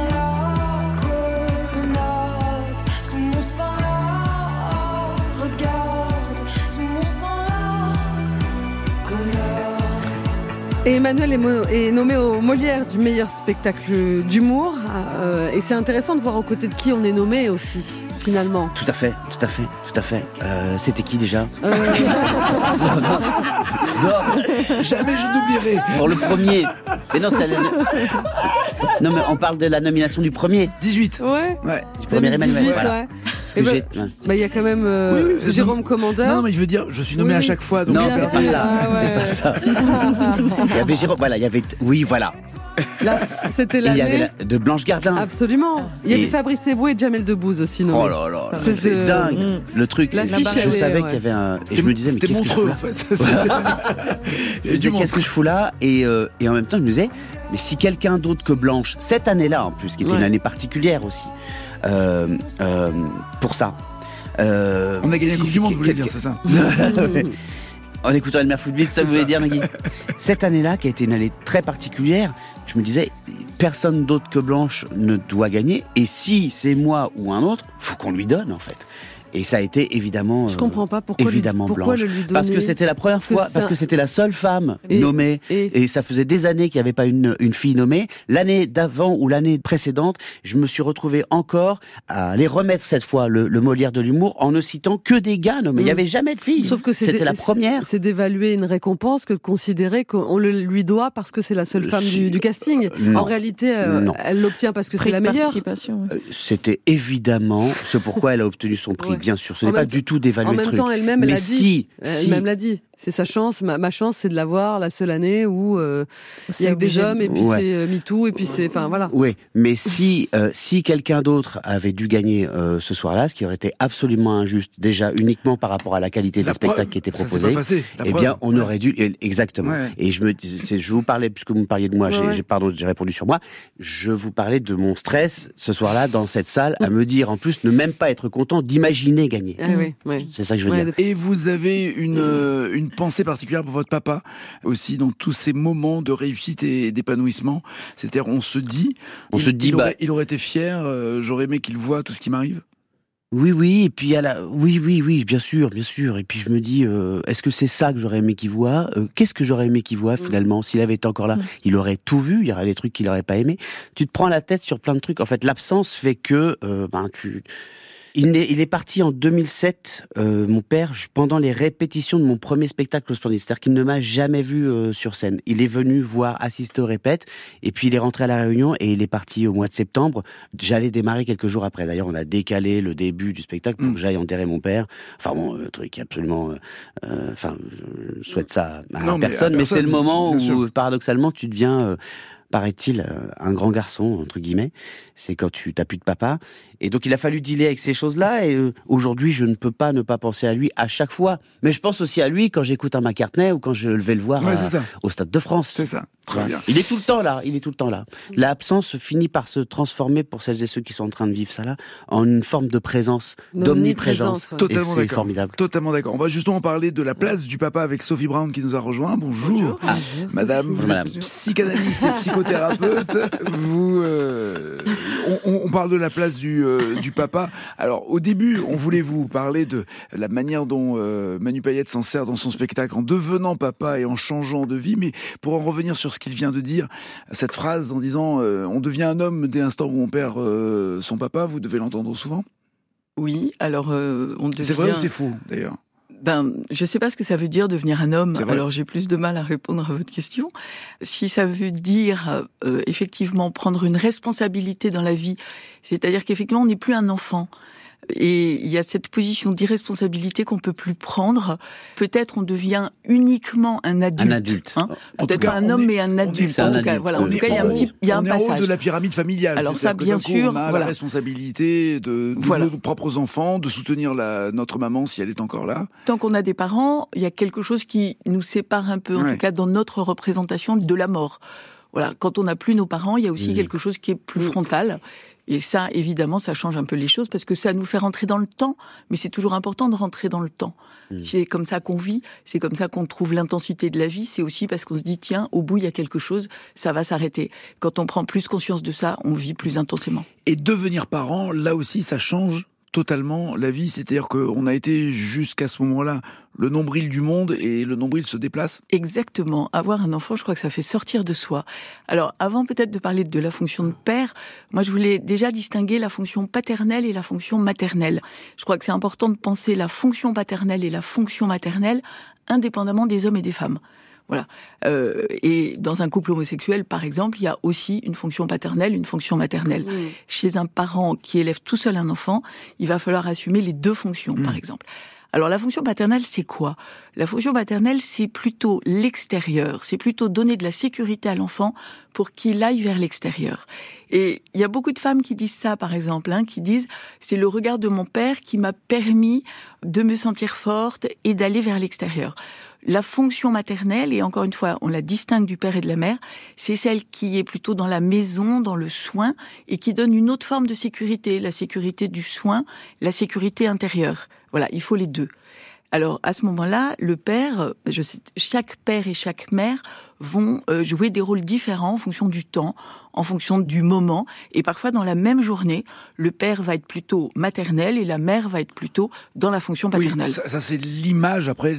Et Emmanuel est nommé au Molière du meilleur spectacle d'humour. Et c'est intéressant de voir aux côtés de qui on est nommé aussi, finalement. Tout à fait. C'était qui déjà? Non, jamais je n'oublierai. Pour le premier. Mais non, non, mais on parle de la nomination du premier. 18. Ouais. Du premier 2018, Emmanuel. Voilà. Ouais. Parce que il y a quand même Jérôme Commandeur. Non, mais je veux dire, je suis nommé à chaque fois. Donc non, je c'est pas ça. Il y avait Jérôme, voilà. Là, c'était l'année. Il y avait de Blanche Gardin. Absolument. Il y avait Fabrice Eboué et Jamel Debbouze aussi. Oh là là, c'est dingue. Le truc, je savais qu'il y avait un. Et je me disais, mais qu'est-ce que je fous là, en fait. Je me disais, qu'est-ce que je fous là, et en même temps, je me disais, mais si quelqu'un d'autre que Blanche, cette année-là en plus, qui était une année particulière aussi, pour ça. On a gagné la Coupe du Monde, vous voulez dire, c'est ça? En écoutant Elmer Footbeat, ça voulait dire, Nagui. Cette année-là, qui a été une année très particulière, je me disais, personne d'autre que Blanche ne doit gagner. Et si c'est moi ou un autre, faut qu'on lui donne, en fait. Et ça a été évidemment, je comprends pas pourquoi Blanche. Parce que c'était la première fois, parce que c'était la seule femme nommée, et ça faisait des années qu'il n'y avait pas une fille nommée. L'année d'avant ou l'année précédente, je me suis retrouvé encore à aller remettre cette fois le Molière de l'humour en ne citant que des gars nommés. Il n'y avait jamais de filles. Sauf que c'était la première. C'est d'évaluer une récompense que de considérer qu'on le lui doit parce que c'est la seule femme du casting. En réalité, elle l'obtient parce que c'est la meilleure. C'était évidemment ce pourquoi elle a obtenu son prix. Bien sûr, ce n'est pas du tout d'évaluer le truc. En même temps, elle-même l'a dit. Elle-même l'a dit. C'est sa chance. Ma chance, c'est de l'avoir la seule année où il y a que des hommes et puis c'est MeToo et puis c'est, enfin voilà. Oui, mais si quelqu'un d'autre avait dû gagner ce soir-là, ce qui aurait été absolument injuste, déjà uniquement par rapport à la qualité des spectacles qui étaient proposés, eh bien, on aurait dû exactement. Ouais. Et je vous parlais, puisque vous me parliez de moi, j'ai répondu sur moi. Je vous parlais de mon stress ce soir-là dans cette salle, à me dire en plus ne même pas être content d'imaginer gagner. C'est ça que je veux dire. Et vous avez une pensée particulière pour votre papa aussi dans tous ces moments de réussite et d'épanouissement. C'est-à-dire, on se dit, il aurait été fier. J'aurais aimé qu'il voit tout ce qui m'arrive. Oui, et puis oui, bien sûr. Et puis je me dis, est-ce que c'est ça que j'aurais aimé qu'il voit ? Qu'est-ce que j'aurais aimé qu'il voit finalement ? S'il avait été encore là, il aurait tout vu. Il y aurait des trucs qu'il n'aurait pas aimé. Tu te prends la tête sur plein de trucs. En fait, l'absence fait que Il est parti en 2007, mon père, pendant les répétitions de mon premier spectacle au Splendide. C'est-à-dire qu'il ne m'a jamais vu sur scène. Il est venu assister aux répètes, et puis il est rentré à La Réunion, et il est parti au mois de septembre. J'allais démarrer quelques jours après. D'ailleurs, on a décalé le début du spectacle pour que j'aille enterrer mon père. Enfin bon, truc absolument... je souhaite ça à personne, mais c'est le moment où, paradoxalement, tu deviens... paraît-il, un grand garçon, entre guillemets. C'est quand tu n'as plus de papa. Et donc, il a fallu dealer avec ces choses-là. Et aujourd'hui, je ne peux pas ne pas penser à lui à chaque fois. Mais je pense aussi à lui quand j'écoute un McCartney ou quand je vais le voir au Stade de France. C'est ça. Très bien. Il est tout le temps là. L'absence finit par se transformer, pour celles et ceux qui sont en train de vivre ça là, en une forme de présence, d'omniprésence. Totalement et c'est formidable. Totalement d'accord. On va justement parler de la place du papa avec Sophie Brown qui nous a rejoint. Bonjour. Madame, vous êtes psychanalyste et psychothérapeute. On parle de la place du papa. Alors, au début, on voulait vous parler de la manière dont Manu Payette s'en sert dans son spectacle en devenant papa et en changeant de vie. Mais pour en revenir sur ce qu'il vient de dire, cette phrase en disant on devient un homme dès l'instant où on perd son papa, vous devez l'entendre souvent. Oui, alors on devient... C'est vrai ou c'est faux, d'ailleurs? Je sais pas ce que ça veut dire devenir un homme. Alors j'ai plus de mal à répondre à votre question. Si ça veut dire effectivement prendre une responsabilité dans la vie, c'est-à-dire qu'effectivement on n'est plus un enfant. Et il y a cette position d'irresponsabilité qu'on peut plus prendre. Peut-être on devient uniquement un adulte. Peut-être pas un homme, mais un adulte. En tout cas, il y a un passage. On est en haut de la pyramide familiale. Alors ça, bien sûr, on a la responsabilité de nos propres enfants, de soutenir notre maman si elle est encore là. Tant qu'on a des parents, il y a quelque chose qui nous sépare un peu, en tout cas dans notre représentation de la mort. Voilà, quand on n'a plus nos parents, il y a aussi quelque chose qui est plus frontal. Et ça, évidemment, ça change un peu les choses parce que ça nous fait rentrer dans le temps. Mais c'est toujours important de rentrer dans le temps. C'est comme ça qu'on vit, c'est comme ça qu'on trouve l'intensité de la vie. C'est aussi parce qu'on se dit, tiens, au bout, il y a quelque chose, ça va s'arrêter. Quand on prend plus conscience de ça, on vit plus intensément. Et devenir parent, là aussi, ça change totalement la vie. C'est-à-dire qu'on a été jusqu'à ce moment-là le nombril du monde et le nombril se déplace. Exactement. Avoir un enfant, je crois que ça fait sortir de soi. Alors, avant peut-être de parler de la fonction de père, moi je voulais déjà distinguer la fonction paternelle et la fonction maternelle. Je crois que c'est important de penser la fonction paternelle et la fonction maternelle indépendamment des hommes et des femmes. Voilà. Et dans un couple homosexuel, par exemple, il y a aussi une fonction paternelle, une fonction maternelle. Chez un parent qui élève tout seul un enfant, il va falloir assumer les deux fonctions, par exemple. Alors la fonction paternelle, c'est quoi ? La fonction paternelle, c'est plutôt l'extérieur, c'est plutôt donner de la sécurité à l'enfant pour qu'il aille vers l'extérieur. Et il y a beaucoup de femmes qui disent ça, par exemple, qui disent « c'est le regard de mon père qui m'a permis de me sentir forte et d'aller vers l'extérieur ». La fonction maternelle, et encore une fois, on la distingue du père et de la mère, c'est celle qui est plutôt dans la maison, dans le soin, et qui donne une autre forme de sécurité, la sécurité du soin, la sécurité intérieure. Voilà, il faut les deux. Alors, à ce moment-là, le père, chaque père et chaque mère vont jouer des rôles différents en fonction du temps, en fonction du moment. Et parfois, dans la même journée, le père va être plutôt maternel et la mère va être plutôt dans la fonction paternelle. Oui, ça c'est l'image. Après,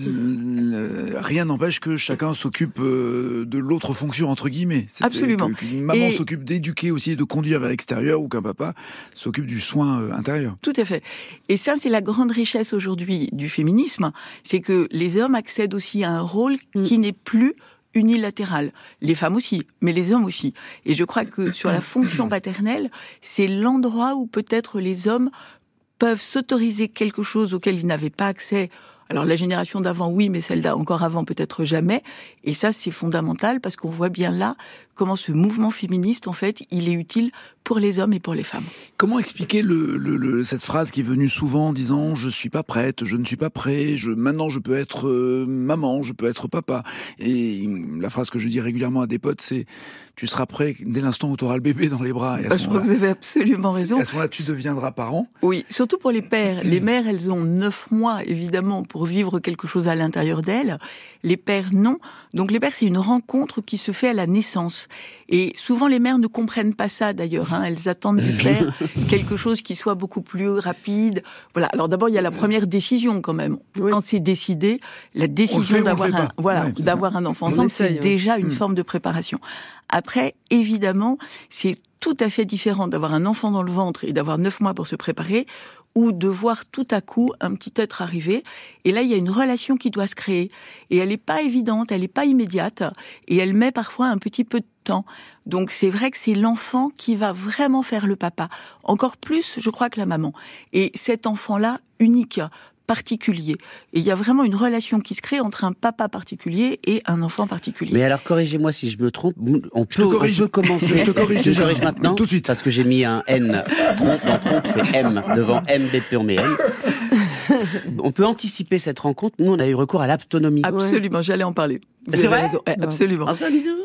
rien n'empêche que chacun s'occupe de l'autre fonction, entre guillemets. Absolument. Qu'une maman s'occupe d'éduquer aussi et de conduire vers l'extérieur, ou qu'un papa s'occupe du soin intérieur. Tout à fait. Et ça, c'est la grande richesse aujourd'hui du féminisme, c'est que les hommes accèdent aussi à un rôle qui n'est plus unilatéral. Les femmes aussi, mais les hommes aussi. Et je crois que sur la fonction paternelle, c'est l'endroit où peut-être les hommes peuvent s'autoriser quelque chose auquel ils n'avaient pas accès. Alors la génération d'avant, oui, mais celle d'encore avant, peut-être jamais. Et ça, c'est fondamental parce qu'on voit bien là comment ce mouvement féministe, en fait, il est utile pour les hommes et pour les femmes. Comment expliquer cette phrase qui est venue souvent en disant « je suis pas prête, je ne suis pas prêt, maintenant je peux être maman, je peux être papa ». Et la phrase que je dis régulièrement à des potes, c'est « tu seras prêt dès l'instant où tu auras le bébé dans les bras ». Et je crois que vous avez absolument raison. À ce moment-là, tu deviendras parent. Oui, surtout pour les pères. Les mères, elles ont 9 mois, évidemment, pour vivre quelque chose à l'intérieur d'elles. Les pères, non. Donc les pères, c'est une rencontre qui se fait à la naissance. Et souvent, les mères ne comprennent pas ça, d'ailleurs. Elles attendent du père quelque chose qui soit beaucoup plus rapide. Voilà. Alors d'abord, il y a la première décision, quand même. Oui. Quand c'est décidé, la décision d'avoir un enfant ensemble, c'est déjà une forme de préparation. Après, évidemment, c'est tout à fait différent d'avoir un enfant dans le ventre et d'avoir 9 mois pour se préparer, ou de voir tout à coup un petit être arriver. Et là, il y a une relation qui doit se créer. Et elle n'est pas évidente, elle n'est pas immédiate, et elle met parfois un petit peu de temps. Donc c'est vrai que c'est l'enfant qui va vraiment faire le papa. Encore plus, je crois, que la maman. Et cet enfant-là, unique, particulier. Et il y a vraiment une relation qui se crée entre un papa particulier et un enfant particulier. Mais alors, corrigez-moi si je me trompe, on peut commencer. Je te corrige déjà. Maintenant, tout de suite. Parce que j'ai mis un N. Trompe, c'est M. Devant M, B, P, M. On peut anticiper cette rencontre. Nous, on a eu recours à l'aptonomie. Absolument, j'allais en parler. C'est vrai ? Absolument. On se fait un bisou.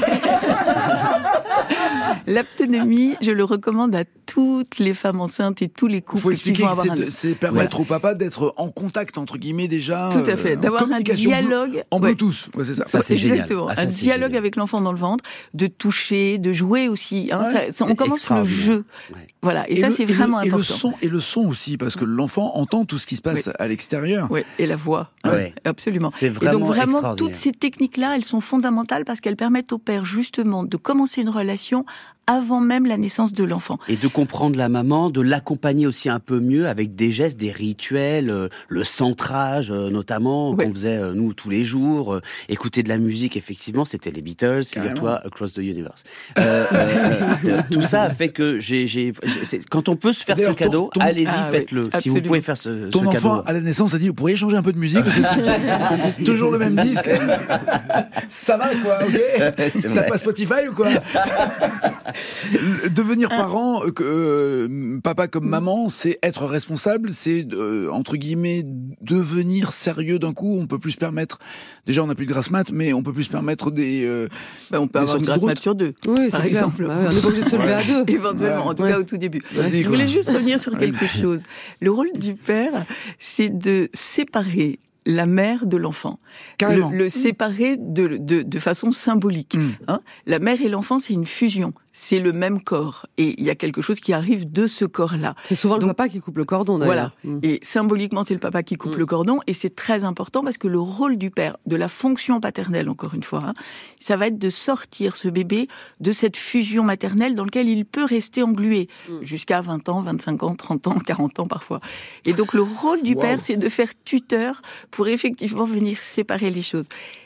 L'aptonomie, je le recommande à toutes les femmes enceintes et tous les couples qui vont avoir c'est permettre au papa d'être en contact, entre guillemets, déjà. Tout à fait, d'avoir un dialogue. En Bluetooth, c'est ça. Ça, c'est exactement. Génial. Un dialogue avec l'enfant dans le ventre, de toucher, de jouer aussi. On commence le jeu. Ouais. Voilà, et ça, c'est vraiment important. Et le son aussi, parce que l'enfant entend tout ce qui se passe à l'extérieur. Oui, et la voix. Ouais. Absolument. C'est vraiment et donc, vraiment, toutes ces techniques-là, elles sont fondamentales parce qu'elles permettent au père, justement, de commencer une relation avant même la naissance de l'enfant. Et de comprendre la maman, de l'accompagner aussi un peu mieux avec des gestes, des rituels, le centrage notamment, qu'on faisait nous tous les jours, écouter de la musique, effectivement, c'était les Beatles, figure-toi, Across the Universe. Tout ça a fait que quand on peut se faire ce cadeau, allez-y, faites-le. Si vous pouvez faire ce cadeau. Ton enfant, à la naissance, a dit, vous pourriez changer un peu de musique, c'est toujours le même disque. Ça va, quoi, ok? T'as pas Spotify ou quoi? Devenir parent, papa comme maman, c'est être responsable, c'est entre guillemets devenir sérieux d'un coup. On peut plus se permettre. Déjà, on n'a plus de grasse mat, mais on peut plus se permettre des. On peut avoir une grasse mat sur 2, oui, par exemple. On n'est pas obligé de se lever à 2. Éventuellement, en tout cas au tout début. Je voulais juste revenir sur quelque chose. Le rôle du père, c'est de séparer la mère de l'enfant. Carrément. Le séparer de façon symbolique. La mère et l'enfant, c'est une fusion. C'est le même corps. Et il y a quelque chose qui arrive de ce corps-là. C'est souvent le papa qui coupe le cordon, d'ailleurs. Voilà. Et symboliquement, c'est le papa qui coupe le cordon. Et c'est très important parce que le rôle du père, de la fonction paternelle, encore une fois, ça va être de sortir ce bébé de cette fusion maternelle dans laquelle il peut rester englué jusqu'à 20 ans, 25 ans, 30 ans, 40 ans parfois. Et donc, le rôle du père, c'est de faire tuteur pour effectivement venir séparer les choses.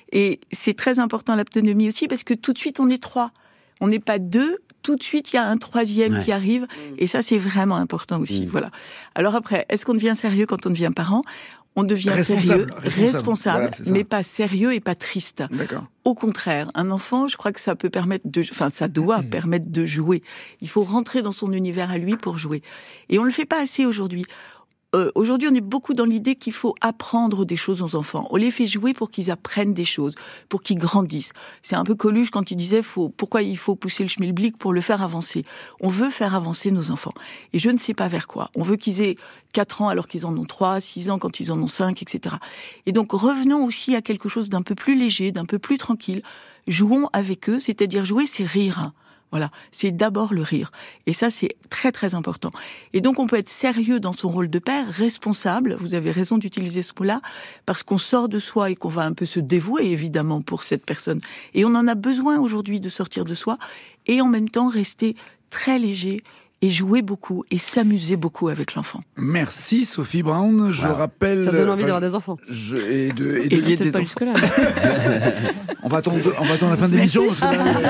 Et c'est très important l'autonomie aussi parce que tout de suite on est 3. On n'est pas 2. Tout de suite, il y a un 3e qui arrive. Et ça, c'est vraiment important aussi. Voilà. Alors après, est-ce qu'on devient sérieux quand on devient parent ? On devient responsable, voilà, mais pas sérieux et pas triste. D'accord. Au contraire, un enfant, je crois que ça peut permettre ça doit permettre de jouer. Il faut rentrer dans son univers à lui pour jouer. Et on le fait pas assez aujourd'hui. Aujourd'hui, on est beaucoup dans l'idée qu'il faut apprendre des choses aux enfants. On les fait jouer pour qu'ils apprennent des choses, pour qu'ils grandissent. C'est un peu Coluche quand il disait pourquoi il faut pousser le schmilblick pour le faire avancer. On veut faire avancer nos enfants. Et je ne sais pas vers quoi. On veut qu'ils aient 4 ans alors qu'ils en ont 3, 6 ans quand ils en ont 5, etc. Et donc, revenons aussi à quelque chose d'un peu plus léger, d'un peu plus tranquille. Jouons avec eux, c'est-à-dire jouer, c'est rire. Voilà, c'est d'abord le rire. Et ça, c'est très, très important. Et donc, on peut être sérieux dans son rôle de père, responsable, vous avez raison d'utiliser ce mot-là, parce qu'on sort de soi et qu'on va un peu se dévouer, évidemment, pour cette personne. Et on en a besoin aujourd'hui de sortir de soi, et en même temps rester très léger, et jouer beaucoup et s'amuser beaucoup avec l'enfant. Merci Sophie Brown. Je rappelle. Ça donne envie d'avoir des enfants. Et de lier des pas enfants. jusque-là. on va attendre la fin de l'émission. Parce que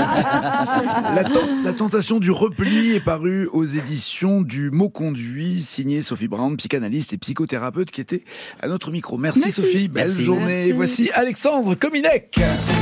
la tentation du repli est parue aux éditions du Mot Conduit, signé Sophie Brown, psychanalyste et psychothérapeute qui était à notre micro. Merci. Sophie, belle journée. Merci. Voici Alexandre Kominek.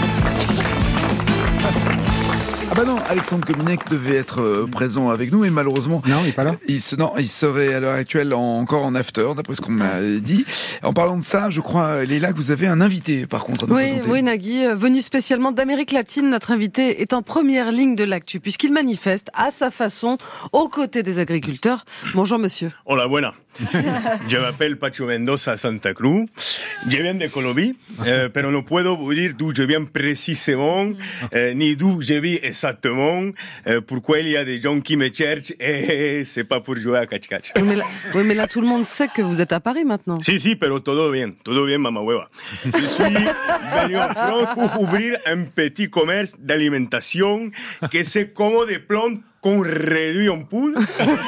Ah bah non, Alexandre Kominek devait être présent avec nous, mais malheureusement... Non, il n'est pas là. Il serait à l'heure actuelle encore en after, d'après ce qu'on m'a dit. En parlant de ça, je crois, Leïla, que vous avez un invité, par contre, à nous présenter. Oui, Nagui, venu spécialement d'Amérique latine, notre invité est en première ligne de l'actu, puisqu'il manifeste à sa façon, aux côtés des agriculteurs. Bonjour, monsieur. Hola, buena. Je m'appelle Pacho Mendoza Santa Cruz. Je viens de Colombie, pero no puedo dire d'où je viens précisément, ni d'où je vis exactement. Pourquoi il y a des gens qui me cherchent et c'est pas pour jouer à catch-catch. Oui, mais là, tout le monde sait que vous êtes à Paris maintenant. Sí, pero todo bien, mamá hueva. Je suis venu en France pour ouvrir un petit commerce d'alimentation que c'est comme des plantes qu'on réduit en poudre.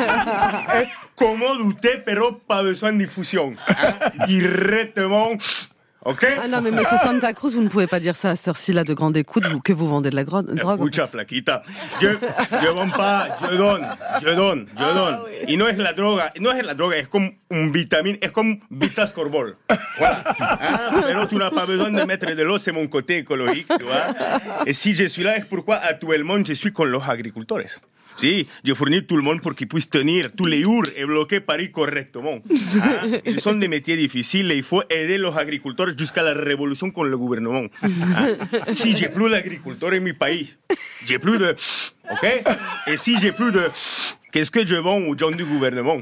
Como d'outé, pero pas besoin de diffusion. Directement. Ok? Ah non, mais monsieur Santa Cruz, vous ne pouvez pas dire ça à cette heure-ci là de grande écoute, que vous vendez de la drogue. Escucha, flaquita. Je vends pas, je donne. Y no es la droga, es comme une vitamine, es comme Vitascorbol. Voilà. Pero tu n'as pas besoin de mettre de l'eau, c'est mon côté écologique, tu vois. Et si je suis là, es pourquoi actuellement je suis con los agricultores. Sí, je fournis tout le monde pour qu'ils puissent tenir tous les jours et bloquer Paris correctement. Ils sont des métiers difficiles et il faut aider les agriculteurs jusqu'à la révolution contre le gouvernement. Si j'ai plus d'agriculteurs en mi pays, j'ai plus de... Ok? Et si j'ai plus de... Qu'est-ce que je vends aux gens du gouvernement?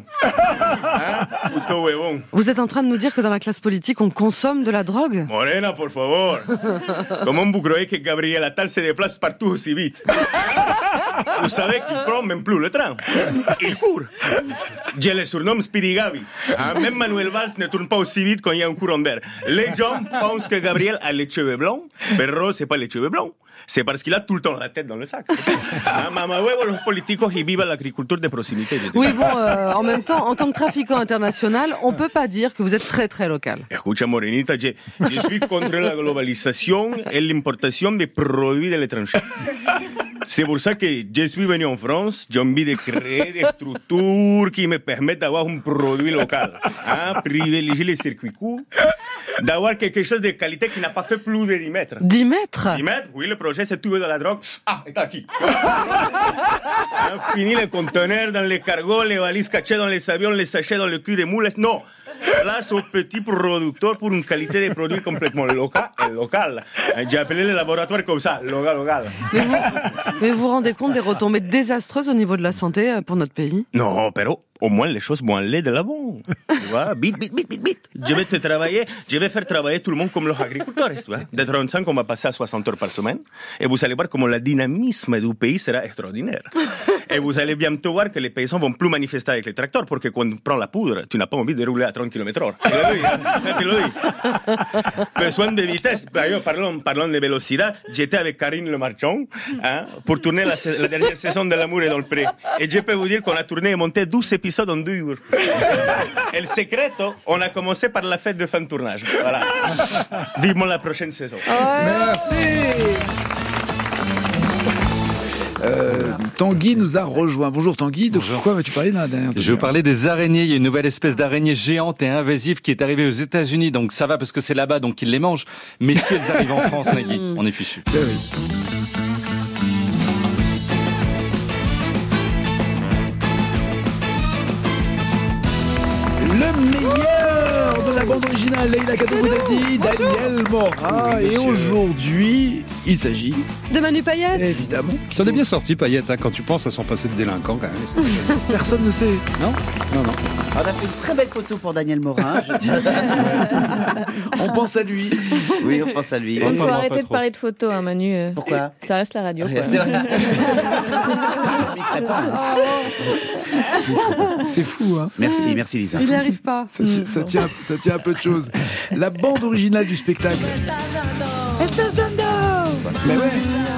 Puto huevón. Vous êtes en train de nous dire que dans la classe politique, on consomme de la drogue? Morena, por favor. Comment vous croyez que Gabriel Attal se déplace partout aussi vite? Vous savez qu'il prend même plus le train. Il court. Je le surnomme Speedy Gabi. Même Manuel Valls ne tourne pas aussi vite quand il y a un courant d'air. Les gens pensent que Gabriel a les cheveux blancs, pero c'est pas les cheveux blancs. C'est parce qu'il a tout le temps la tête dans le sac. Mamá huevo, los políticos y viva l'agriculture de proximité. Oui, bon, en même temps, en tant que trafiquant international, on peut pas dire que vous êtes très, très local. Escucha, Morenita, je suis contre la globalisation et l'importation des produits de l'étranger. C'est pour ça que je suis venu en France. J'ai envie de créer des structures qui me permettent d'avoir un produit local. Privilégier les circuits courts. D'avoir quelque chose de qualité qui n'a pas fait plus de 10 mètres. 10 mètres? 10 mètres, oui, le projet, c'est tuer de la drogue. Ah, está aquí. Fini les conteneurs dans les cargos, les valises cachées dans les avions, les sachets dans le cul des moules. Non. Place aux petits producteurs pour une qualité de produit complètement local. J'ai appelé le laboratoire comme ça, local. Mais vous vous rendez compte des retombées désastreuses au niveau de la santé pour notre pays? Non, pero au moins les choses vont aller de l'avant. Tu vois, vite. Je vais faire travailler tout le monde comme les agriculteurs. Tu vois. De 35, on va passer à 60 heures par semaine. Et vous allez voir comment le dynamisme du pays sera extraordinaire. Et vous allez bientôt voir que les paysans vont plus manifester avec les tracteurs, parce que quand on prend la poudre, tu n'as pas envie de rouler à 30 km/h. Te le dis. Besoin de vitesse. Parlons de vélocité. J'étais avec Karine Le Marchand pour tourner la dernière saison de L'amour est dans le pré. Et je peux vous dire qu'on a tourné et monté 12 épisodes en 2 jours. Et le secreto, on a commencé par la fête de fin de tournage. Voilà. Vivement la prochaine saison. Merci. Tanguy nous a rejoint. Bonjour Tanguy, de quoi vas-tu parler dans la dernière Je veux parler des araignées. Il y a une nouvelle espèce d'araignée géante et invasive qui est arrivée aux États-Unis, donc ça va parce que c'est là-bas, donc ils les mangent. Mais si elles arrivent en France, Nagui, on est fichu. Ben oui. Le meilleur de la bande originale, Leïla Kadouboudadi, Daniel Morat. Et aujourd'hui, il s'agit de Manu Payette. Évidemment. Ça en est bien sorti, Payette, quand tu penses à son passé de délinquant, quand même. Personne ne sait. Non. On a fait une très belle photo pour Daniel Morin. On pense à lui. Oui, on pense à lui. Il faut arrêter de parler de photos, hein, Manu. Pourquoi ? Ça reste la radio. Quoi. C'est vrai. C'est fou, hein. Merci Lisa. Il n'y arrive pas. Ça tient à peu de choses. La bande originale du spectacle. Estos dando. Mais ouais.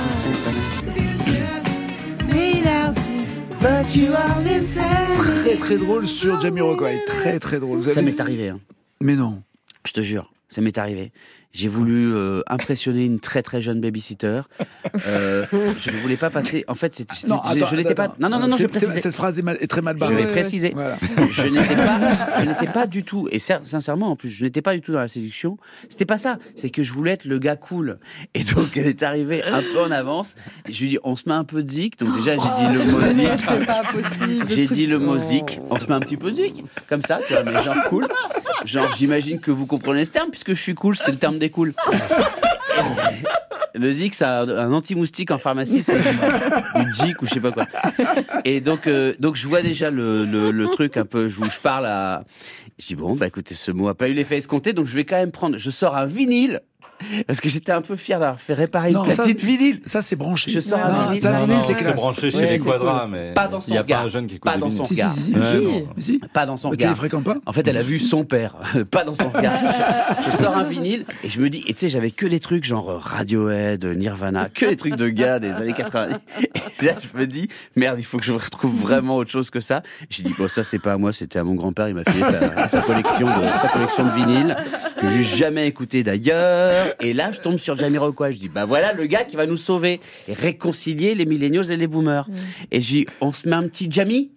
Très très drôle sur Jamiroquai. Très très drôle. Ça m'est arrivé. Hein. Mais non. Je te jure, ça m'est arrivé. J'ai voulu impressionner une très très jeune babysitter. Je ne voulais pas passer. En fait, je n'étais pas. Non. Je précisais. Cette phrase est très mal barrée. Je vais préciser. Voilà. Je n'étais pas du tout. Et sincèrement, en plus, je n'étais pas du tout dans la séduction. C'était pas ça. C'est que je voulais être le gars cool. Et donc, elle est arrivée un peu en avance. Et je lui ai dit, on se met un peu de zik. Donc déjà, j'ai dit le mot zik. C'est pas possible. J'ai dit le mot zik. On se met un petit peu de zik. Comme ça, tu vois, mais genre cool. Genre, j'imagine que vous comprenez ce terme, puisque je suis cool, c'est le terme des cools. Le zik, c'est un anti-moustique en pharmacie, c'est du Zik ou je sais pas quoi. Et donc je vois déjà le truc un peu où je parle à. Je dis bon, bah écoutez, ce mot a pas eu l'effet escompté, donc je vais quand même prendre. Je sors un vinyle. Parce que j'étais un peu fier d'avoir fait réparer une platine vinyle. Ça, c'est branché. Je sors un vinyle. C'est branché chez les Quadras, mais pas dans son regard. Il n'y a pas un jeune qui écoute pas dans son regard. Si. Pas dans son mais regard. Tu les fréquentes pas ? En fait, elle a vu son père. Pas dans son regard. Je sors un vinyle et je me dis, et tu sais, j'avais que les trucs genre Radiohead, Nirvana, que les trucs de gars des années 80. Et là, je me dis, merde, il faut que je retrouve vraiment autre chose que ça. J'ai dit, bon, ça, c'est pas à moi, c'était à mon grand-père. Il m'a filé sa collection de vinyles que j'ai jamais écouté d'ailleurs. Et là, je tombe sur Jamiroquai. Je dis, bah voilà le gars qui va nous sauver et réconcilier les millennials et les boomers. Et je dis, on se met un petit Jami.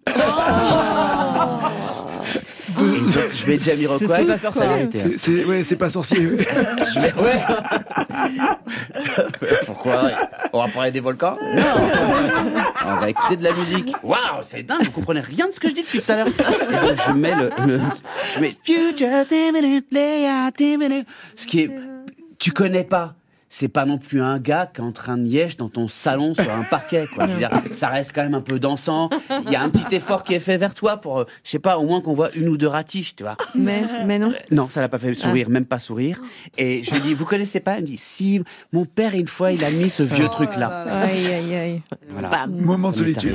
Je vais Jamiroquai. C'est pas sorcier. C'est pas sorcier. Pourquoi ? On va parler des volcans ? Non. On va écouter de la musique. Waouh, c'est dingue, vous comprenez rien de ce que je dis depuis tout à l'heure. Et donc je mets je mets Future, ce qui est, tu connais pas. C'est pas non plus un gars qui est en train de nièche dans ton salon sur un parquet, quoi. Je veux dire, ça reste quand même un peu dansant. Il y a un petit effort qui est fait vers toi pour, je sais pas, au moins qu'on voit une ou deux ratiches, tu vois. Mais non. Non, ça l'a pas fait sourire, même pas sourire. Et je lui dis, vous connaissez pas ? Elle me dit, si, mon père, une fois, il a mis ce vieux truc-là. Aïe. Voilà. Moment de solitude.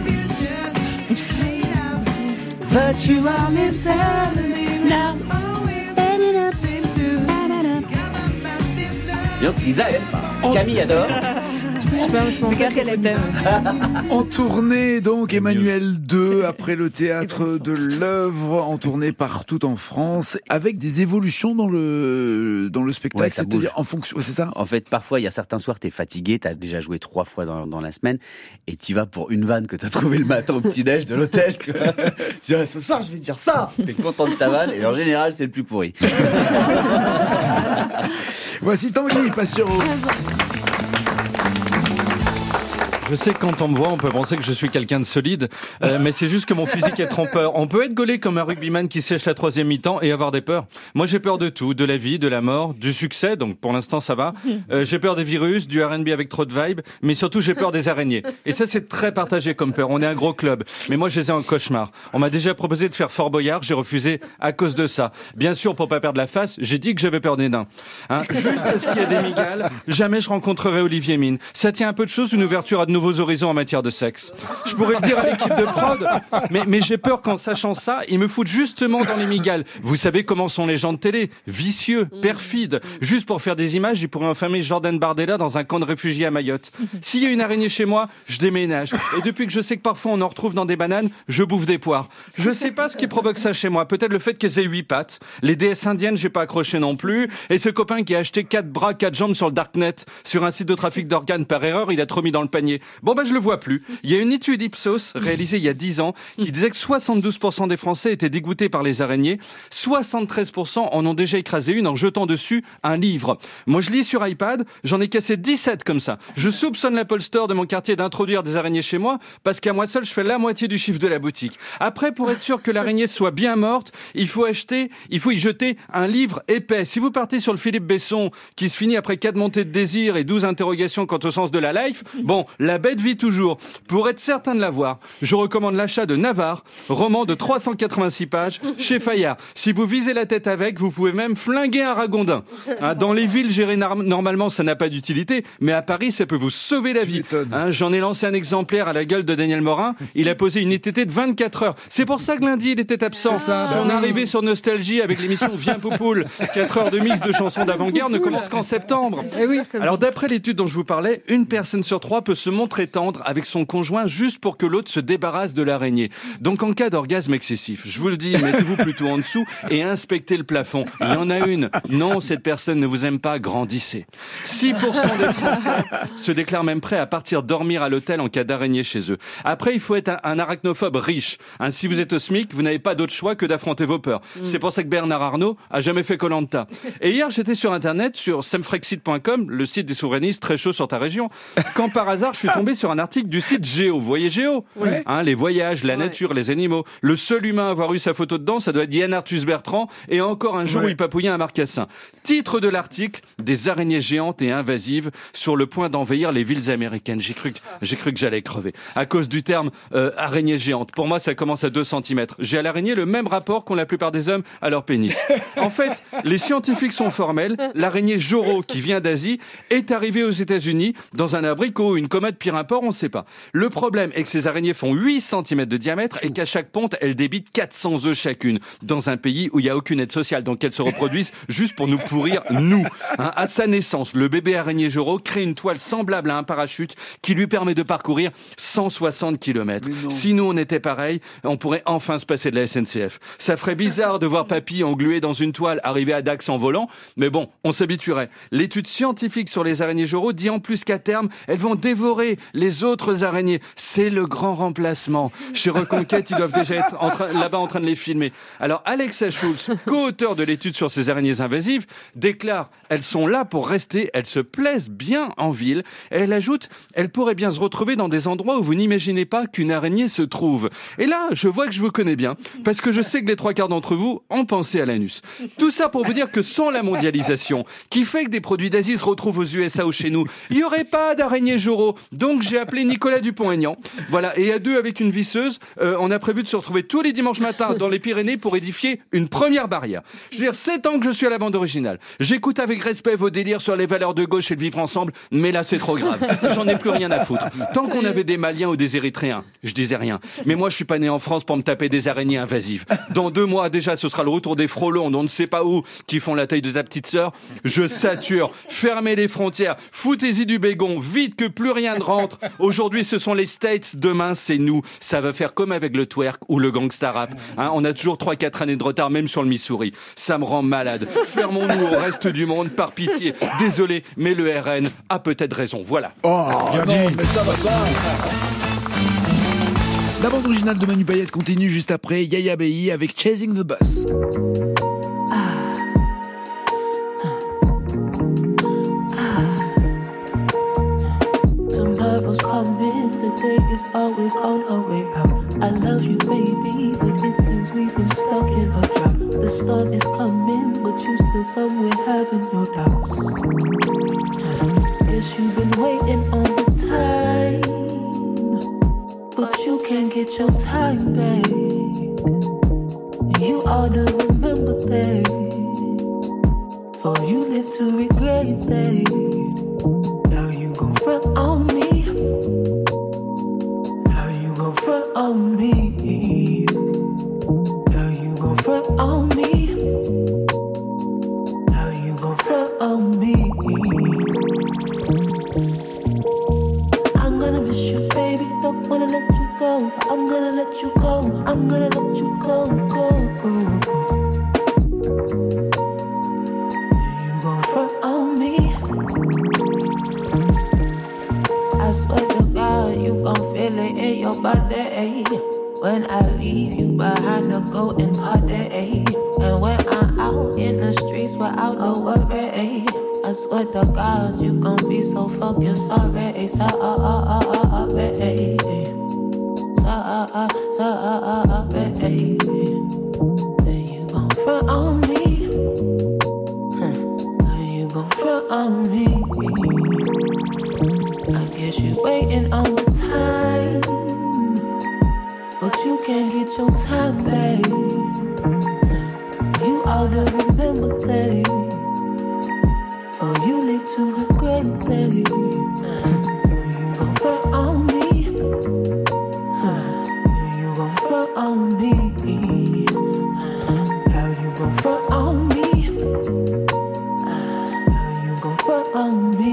Donc Lisa aime pas. Camille adore. Je sais pas, parce qu'on qu'est-ce qu'elle aime. En tournée, donc, Emmanuel 2, après le théâtre de l'œuvre, en tournée partout en France, avec des évolutions dans le spectacle, Ouais, c'est-à-dire en fonction, c'est ça ? En fait, parfois, il y a certains soirs, t'es fatigué, t'as déjà joué 3 fois dans la semaine, et t'y vas pour une vanne que t'as trouvée le matin au petit-déj de l'hôtel, tu vois. Tu dis, ce soir, je vais dire ça! T'es content de ta vanne, et en général, c'est le plus pourri. Voici Tanguy, passe sur vous. Je sais que quand on me voit, on peut penser que je suis quelqu'un de solide, mais c'est juste que mon physique est trompeur. On peut être gaulé comme un rugbyman qui sèche la 3e mi-temps et avoir des peurs. Moi, j'ai peur de tout, de la vie, de la mort, du succès, donc pour l'instant ça va. J'ai peur des virus, du R&B avec trop de vibes, mais surtout j'ai peur des araignées. Et ça, c'est très partagé comme peur. On est un gros club, mais moi, je les ai en cauchemar. On m'a déjà proposé de faire Fort Boyard, j'ai refusé à cause de ça. Bien sûr, pour pas perdre la face, j'ai dit que j'avais peur des nains. Juste parce qu'il y a des migales, jamais je rencontrerai Olivier Mine. Ça tient un peu de choses, une ouverture à de nouveaux horizons en matière de sexe. Je pourrais le dire à l'équipe de prod, mais j'ai peur qu'en sachant ça, ils me foutent justement dans les migales. Vous savez comment sont les gens de télé, vicieux, perfides. Juste pour faire des images, ils pourraient enfermer Jordan Bardella dans un camp de réfugiés à Mayotte. S'il y a une araignée chez moi, je déménage. Et depuis que je sais que parfois on en retrouve dans des bananes, je bouffe des poires. Je sais pas ce qui provoque ça chez moi. Peut-être le fait qu'elles aient 8 pattes. Les déesses indiennes, j'ai pas accroché non plus. Et ce copain qui a acheté 4 bras, 4 jambes sur le Darknet, sur un site de trafic d'organes par erreur, il a trop mis dans le panier. Bon je le vois plus. Il y a une étude Ipsos réalisée il y a 10 ans qui disait que 72% des Français étaient dégoûtés par les araignées. 73% en ont déjà écrasé une en jetant dessus un livre. Moi je lis sur iPad, j'en ai cassé 17 comme ça. Je soupçonne l'Apple Store de mon quartier d'introduire des araignées chez moi parce qu'à moi seul je fais la moitié du chiffre de la boutique. Après, pour être sûr que l'araignée soit bien morte, il faut y jeter un livre épais. Si vous partez sur le Philippe Besson qui se finit après 4 montées de désir et 12 interrogations quant au sens de la life, la bête vit toujours. Pour être certain de l'avoir, je recommande l'achat de Navarre, roman de 386 pages chez Fayard. Si vous visez la tête avec, vous pouvez même flinguer un ragondin. Dans les villes gérées normalement, ça n'a pas d'utilité, mais à Paris, ça peut vous sauver la vie. J'en ai lancé un exemplaire à la gueule de Daniel Morin. Il a posé une ITT de 24 heures. C'est pour ça que lundi, il était absent. Son arrivée sur Nostalgie avec l'émission Viens Poupoule, 4 heures de mix de chansons d'avant-guerre, ne commence qu'en septembre. Alors, d'après l'étude dont je vous parlais, une personne sur 3 peut se montrer tendre avec son conjoint juste pour que l'autre se débarrasse de l'araignée. Donc, en cas d'orgasme excessif, je vous le dis, mettez-vous plutôt en dessous et inspectez le plafond. Il y en a une. Non, cette personne ne vous aime pas, grandissez. 6% des Français se déclarent même prêts à partir dormir à l'hôtel en cas d'araignée chez eux. Après, il faut être un arachnophobe riche. Si vous êtes au SMIC, vous n'avez pas d'autre choix que d'affronter vos peurs. C'est pour ça que Bernard Arnault a jamais fait Koh-Lanta. Et hier, j'étais sur Internet, sur semfrexit.com, le site des souverainistes très chaud sur ta région, quand par hasard, je suis tombé sur un article du site Géo. Vous voyez Géo ? Les voyages, la nature, les animaux. Le seul humain à avoir eu sa photo dedans, ça doit être Yann Arthus Bertrand, et encore un jour où il papouillait un marcassin. Titre de l'article, des araignées géantes et invasives sur le point d'envahir les villes américaines. J'ai cru que j'allais crever. À cause du terme araignée géante. Pour moi, ça commence à 2 cm. J'ai à l'araignée le même rapport qu'ont la plupart des hommes à leur pénis. En fait, les scientifiques sont formels. L'araignée Joro, qui vient d'Asie, est arrivée aux États-Unis dans un abricot, une commode, pire import, on ne sait pas. Le problème est que ces araignées font 8 cm de diamètre et qu'à chaque ponte, elles débitent 400 œufs chacune. Dans un pays où il n'y a aucune aide sociale. Donc elles se reproduisent juste pour nous pourrir, nous. À sa naissance, le bébé araignée Joro crée une toile semblable à un parachute qui lui permet de parcourir 160 km. Si nous on était pareil, on pourrait enfin se passer de la SNCF. Ça ferait bizarre de voir papy englué dans une toile arriver à Dax en volant, mais bon, on s'habituerait. L'étude scientifique sur les araignées Joro dit en plus qu'à terme, elles vont dévorer les autres araignées. C'est le grand remplacement. Chez Reconquête, ils doivent déjà être là-bas en train de les filmer. Alors Alexa Schulz, co-auteur de l'étude sur ces araignées invasives, déclare « Elles sont là pour rester, elles se plaisent bien en ville ». Et elle ajoute « Elles pourraient bien se retrouver dans des endroits où vous n'imaginez pas qu'une araignée se trouve ». Et là, je vois que je vous connais bien, parce que je sais que les 3/4 d'entre vous ont pensé à l'anus. Tout ça pour vous dire que sans la mondialisation, qui fait que des produits d'Asie se retrouvent aux USA ou chez nous, il n'y aurait pas d'araignée Joro. Donc j'ai appelé Nicolas Dupont-Aignan. Voilà, et à 2 avec une visseuse, on a prévu de se retrouver tous les dimanches matins dans les Pyrénées pour édifier une première barrière. Je veux dire, 7 ans que je suis à la bande originale. J'écoute avec respect vos délires sur les valeurs de gauche et le vivre ensemble, mais là c'est trop grave. J'en ai plus rien à foutre. Tant qu'on avait des Maliens ou des Érythréens, je disais rien. Mais moi je suis pas né en France pour me taper des araignées invasives. Dans 2 mois déjà, ce sera le retour des frelons on ne sait pas où, qui font la taille de ta petite sœur. Je sature. Fermez les frontières. Foutez-y du bégon. Vite que plus rien ne rentre. Aujourd'hui ce sont les States, demain c'est nous. Ça va faire comme avec le twerk ou le gangsta rap. On a toujours 3-4 années de retard, même sur le Missouri. Ça me rend malade. Fermons-nous au reste du monde, par pitié. Désolé, mais le RN a peut-être raison. Voilà. Oh, bien dit. Mais ça va pas. La bande originale de Manu Payette continue juste après Yaya Bey avec Chasing the Bus. Tomorrow's coming, today is always on our way out. I love you, baby, but it seems we've been stuck in a drought. The storm is coming, but you still somewhere having your doubts. Guess you've been waiting all the time, but you can't get your time back. You ought to remember that, for you live to regret that. Now you gon' front on me, promise you, baby, don't wanna let you go. I'm gonna let you go. I'm gonna let you go, go, go, go. You gon' front on me. I swear to God, you gon' feel it in your body. When I leave you behind to go and party. And when I'm out in the streets without no worry, I swear to God, you gon' be so fucking sorry. Sorry. Then you gon' front on me. Then you gon' front on me. I guess you waiting on the time, but you can't get your time back. You ought to remember that. Oh, you live to regret that. You gon' front on me. You gon' front on me. How you gon' front on me? How you gon' front on me?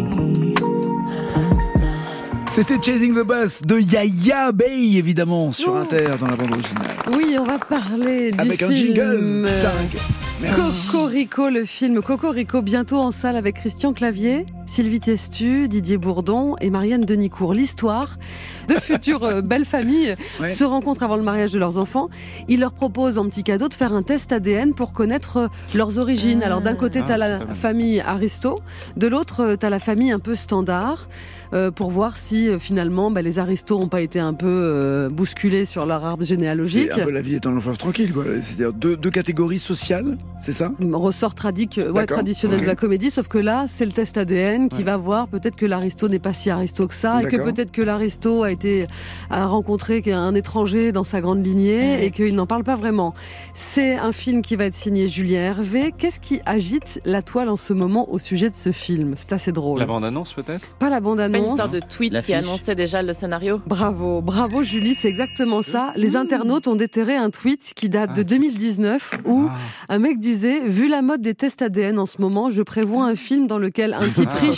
C'était Chasing the Bus de Yaya Bey, évidemment, sur Inter, dans la bande originale. Oui, on va parler du avec film un jingle dingue. Merci. Cocorico, le film Cocorico, bientôt en salle avec Christian Clavier, Sylvie Testu, Didier Bourdon et Marianne Denicourt. L'histoire de futures belles familles se rencontrent avant le mariage de leurs enfants. Ils leur proposent en petit cadeau de faire un test ADN pour connaître leurs origines. Alors d'un côté, t'as la famille Aristo, de l'autre, t'as la famille un peu standard. Pour voir si finalement les aristos n'ont pas été un peu bousculés sur leur arbre généalogique. C'est un peu la vie est un long fleuve tranquille, quoi. C'est-à-dire deux catégories sociales, c'est ça ? Ressort traditionnel de la comédie, sauf que là, c'est le test ADN qui va voir peut-être que l'aristo n'est pas si aristo que ça, et que peut-être que l'aristo a rencontré un étranger dans sa grande lignée et qu'il n'en parle pas vraiment. C'est un film qui va être signé Julien Hervé. Qu'est-ce qui agite la toile en ce moment au sujet de ce film ? C'est assez drôle. La bande-annonce peut-être ? Pas la bande-annonce. Une histoire de tweet qui annonçait déjà le scénario. Bravo Julie, c'est exactement ça. Les internautes ont déterré un tweet qui date de 2019 où un mec disait « Vu la mode des tests ADN en ce moment, je prévois un film dans lequel un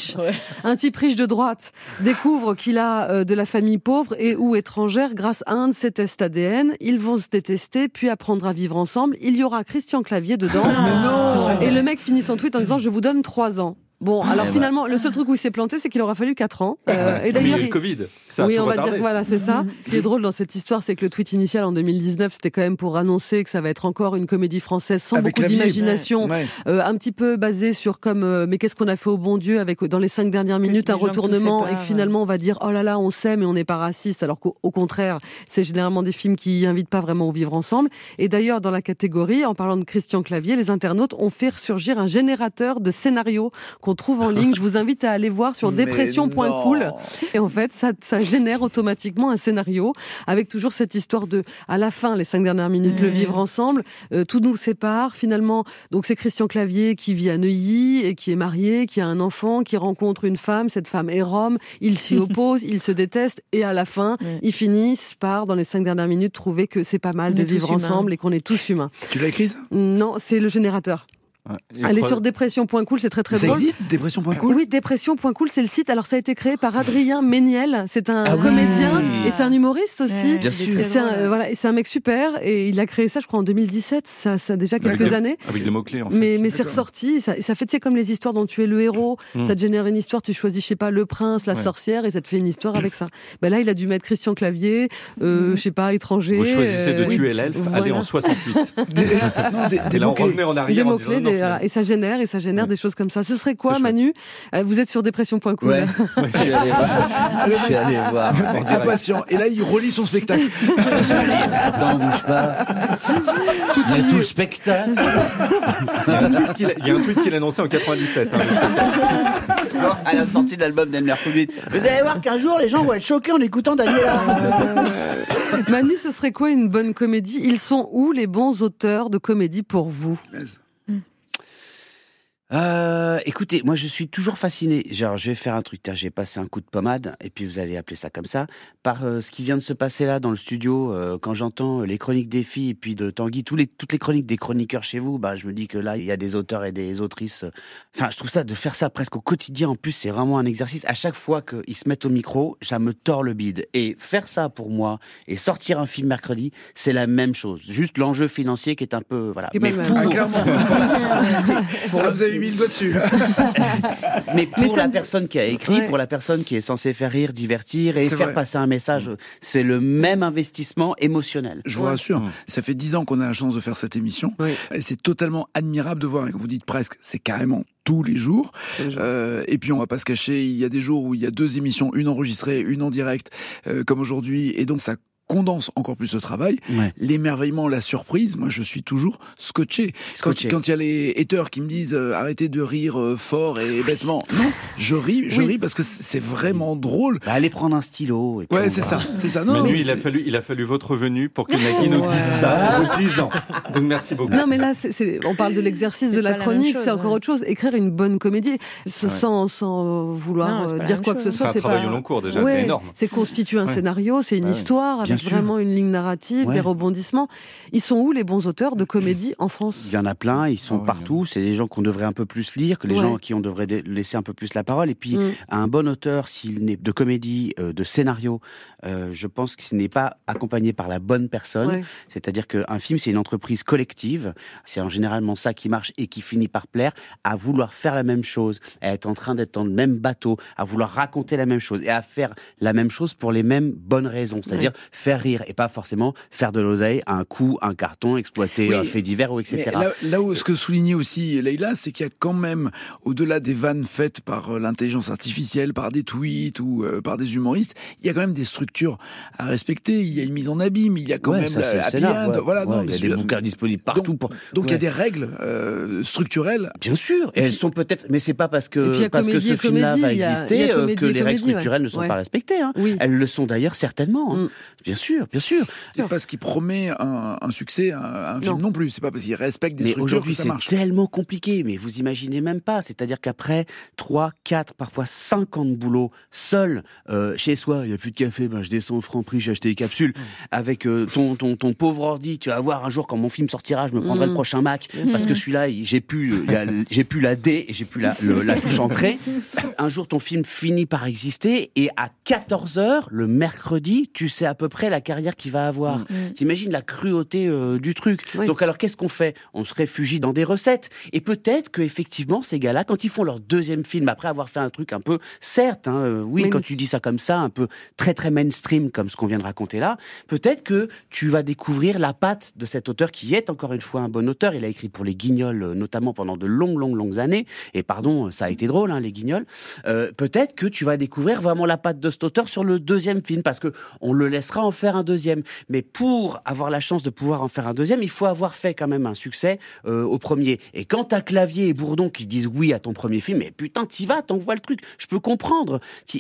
type riche de droite découvre qu'il a de la famille pauvre et ou étrangère grâce à un de ses tests ADN. Ils vont se détester puis apprendre à vivre ensemble. Il y aura Christian Clavier dedans. » Et le mec finit son tweet en disant « Je vous donne 3 ans. » Bon, alors finalement, le seul truc où il s'est planté, c'est qu'il aura fallu 4 ans. Et d'ailleurs, il y a eu le Covid. Ça a tout on va retardé. dire voilà, c'est ça. Ce qui est drôle dans cette histoire, c'est que le tweet initial en 2019, c'était quand même pour annoncer que ça va être encore une comédie française sans avec beaucoup d'imagination, un petit peu basée sur mais qu'est-ce qu'on a fait au bon Dieu avec dans les 5 dernières minutes un retournement et que finalement on va dire oh là là, on s'aime et on n'est pas raciste, alors qu'au contraire, c'est généralement des films qui invitent pas vraiment au vivre ensemble. Et d'ailleurs, dans la catégorie, en parlant de Christian Clavier, les internautes ont fait ressurgir un générateur de scénarios qu'on trouve en ligne. Je vous invite à aller voir sur dépression.cool. Et en fait, ça génère automatiquement un scénario avec toujours cette histoire de, à la fin, les 5 dernières minutes, le vivre ensemble. Tout nous sépare finalement. Donc c'est Christian Clavier qui vit à Neuilly et qui est marié, qui a un enfant, qui rencontre une femme. Cette femme est rome. Ils s'y opposent, ils se détestent et à la fin, ils finissent par, dans les 5 dernières minutes, trouver que c'est pas mal de vivre ensemble et qu'on est tous humains. Tu l'as écrit ça ? Non, c'est le générateur. Allez sur dépression.cool, c'est très très drôle. Ça existe, dépression.cool ? Oui, dépression.cool, c'est le site. Alors ça a été créé par Adrien Méniel, c'est un comédien et c'est un humoriste aussi. Bien sûr. C'est un mec super et il a créé ça, je crois, en 2017. Ça a déjà quelques années. Avec des mots-clés, en fait. Mais c'est ressorti. Ça fait, tu sais, comme les histoires dont tu es le héros. Ça te génère une histoire, tu choisis, je sais pas, le prince, la sorcière et ça te fait une histoire avec ça. Là, il a dû mettre Christian Clavier, je sais pas, étranger. Vous choisissez de tuer l'elfe, allez en 68. Et là, on revenait en arrière en disant voilà, et ça génère des choses comme ça. Ce serait quoi, Manu ? Vous êtes sur dépression.cool. Ouais. Je suis allé voir. Impatient. Et là, il relit son spectacle. Attends, bouge pas. Tout le spectacle. Il y a un tweet qu'il a annoncé en 97. À la sortie de l'album d'Elmer Foubit. Vous allez voir qu'un jour, les gens vont être choqués en écoutant Daniela. Manu, ce serait quoi une bonne comédie ? Ils sont où les bons auteurs de comédie pour vous ? Écoutez, moi je suis toujours fasciné. Genre, je vais faire un truc. J'ai passé un coup de pommade, et puis vous allez appeler ça comme ça, par ce qui vient de se passer là dans le studio. Quand j'entends les chroniques des filles et puis de Tanguy, toutes les chroniques des chroniqueurs chez vous, je me dis que là il y a des auteurs et des autrices. Enfin, je trouve ça, de faire ça presque au quotidien. En plus, c'est vraiment un exercice. À chaque fois qu'ils se mettent au micro, ça me tord le bide. Et faire ça pour moi et sortir un film mercredi, c'est la même chose. Juste l'enjeu financier qui est un peu Mais pour là, vous avez mis le doigt dessus. Mais pour la personne qui a écrit, pour la personne qui est censée faire rire, divertir et faire passer un message, c'est le même investissement émotionnel. Je vous rassure, ça fait 10 ans qu'on a la chance de faire cette émission. Et c'est totalement admirable de voir. Et quand vous dites presque, c'est carrément tous les jours. Et puis on va pas se cacher, il y a des jours où il y a 2 émissions, une enregistrée, une en direct, comme aujourd'hui. Et donc ça condense encore plus le travail. L'émerveillement, la surprise, moi je suis toujours scotché. Quand il y a les haters qui me disent arrêtez de rire fort et bêtement, non, je ris parce que c'est vraiment drôle. Allez prendre un stylo. Et puis c'est ça. Non, Manu, il a fallu votre venue pour que Nagui nous dise ça au 10 ans. Donc merci beaucoup. Non mais là, on parle de l'exercice de la chronique, c'est encore autre chose. Écrire une bonne comédie, sans vouloir dire quoi que ce soit, c'est un travail au long cours déjà, c'est énorme. C'est constituer un scénario, c'est une histoire avec vraiment une ligne narrative, des rebondissements. Ils sont où les bons auteurs de comédie en France ? Il y en a plein, ils sont partout. C'est des gens qu'on devrait un peu plus lire, que les gens à qui on devrait laisser un peu plus la parole. Et puis, un bon auteur, s'il n'est de comédie, de scénario, je pense qu'il n'est pas accompagné par la bonne personne. C'est-à-dire qu'un film, c'est une entreprise collective. C'est en généralement ça qui marche et qui finit par plaire, à vouloir faire la même chose, à être en train d'être dans le même bateau, à vouloir raconter la même chose et à faire la même chose pour les mêmes bonnes raisons. C'est-à-dire faire rire et pas forcément faire de l'oseille, un coup, un carton, exploiter un fait divers, etc. Là où ce que soulignait aussi Leïla, c'est qu'il y a quand même, au-delà des vannes faites par l'intelligence artificielle, par des tweets ou par des humoristes, il y a quand même des structures à respecter. Il y a une mise en abîme, il y a quand même la happy end. Il y a des bouquins disponibles partout. Donc il y a des règles structurelles. Bien sûr, et elles sont peut-être, mais c'est pas parce que ce film-là va exister que les règles structurelles ne sont pas respectées. Elles le sont d'ailleurs certainement. Bien sûr. C'est pas parce qu'il promet un succès, un film non plus. C'est pas parce qu'il respecte des structures que ça marche. Aujourd'hui, c'est tellement compliqué, mais vous imaginez même pas. C'est-à-dire qu'après 3, 4, parfois 5 ans de boulot, seul, chez soi, il n'y a plus de café, je descends au Franprix, j'ai acheté des capsules. Avec ton pauvre ordi, tu vas voir un jour quand mon film sortira, je me prendrai le prochain Mac, parce que celui-là, j'ai plus la D et j'ai plus la touche entrée. Un jour, ton film finit par exister et à 14h, le mercredi, tu sais à peu près la carrière qu'il va avoir. T'imagines la cruauté du truc. Donc alors qu'est-ce qu'on fait ? On se réfugie dans des recettes. Et peut-être que effectivement ces gars-là, quand ils font leur deuxième film, après avoir fait un truc un peu, certes, quand tu dis ça comme ça, un peu très très mainstream comme ce qu'on vient de raconter là, peut-être que tu vas découvrir la patte de cet auteur qui est encore une fois un bon auteur. Il a écrit pour les Guignols notamment pendant de longues années. Et pardon, ça a été drôle, les Guignols. Peut-être que tu vas découvrir vraiment la patte de cet auteur sur le deuxième film, parce que on le laissera en faire un deuxième. Mais pour avoir la chance de pouvoir en faire un deuxième, il faut avoir fait quand même un succès au premier. Et quand t'as Clavier et Bourdon qui disent oui à ton premier film, mais putain, t'y vas, t'envoies le truc. Je peux comprendre.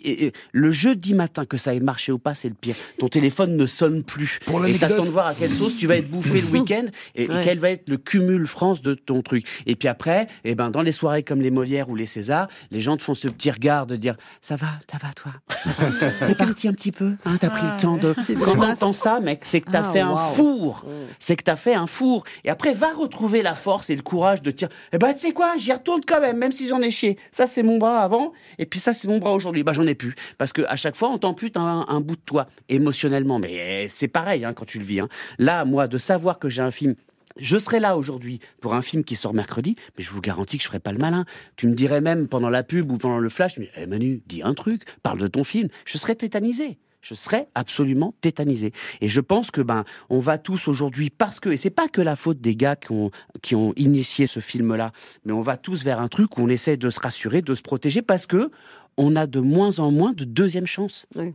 Le jeudi matin, que ça ait marché ou pas, c'est le pire. Ton téléphone ne sonne plus. Et t'attends de voir à quelle sauce tu vas être bouffé le week-end et quel va être le cumul France de ton truc. Et puis après, dans les soirées comme les Molières ou les Césars, les gens te font ce petit regard de dire ça va toi. T'es parti un petit peu, t'as pris le temps de. Quand t'entends ça, mec, c'est que t'as fait un four. C'est que t'as fait un four. Et après, va retrouver la force et le courage de dire tu sais quoi, j'y retourne quand même si j'en ai chié. Ça, c'est mon bras avant, et puis ça, c'est mon bras aujourd'hui. J'en ai plus. Parce que à chaque fois, on t'ampute un bout de toi, émotionnellement. Mais c'est pareil quand tu le vis. Là, moi, de savoir que j'ai un film. Je serai là aujourd'hui pour un film qui sort mercredi, mais je vous garantis que je ferai pas le malin. Tu me dirais même pendant la pub ou pendant le flash, Manu, dis un truc, parle de ton film. Je serais tétanisé. Je serais absolument tétanisé. Et je pense que on va tous aujourd'hui, parce que, et c'est pas que la faute des gars qui ont initié ce film-là, mais on va tous vers un truc où on essaie de se rassurer, de se protéger, parce que on a de moins en moins de deuxième chance. Oui.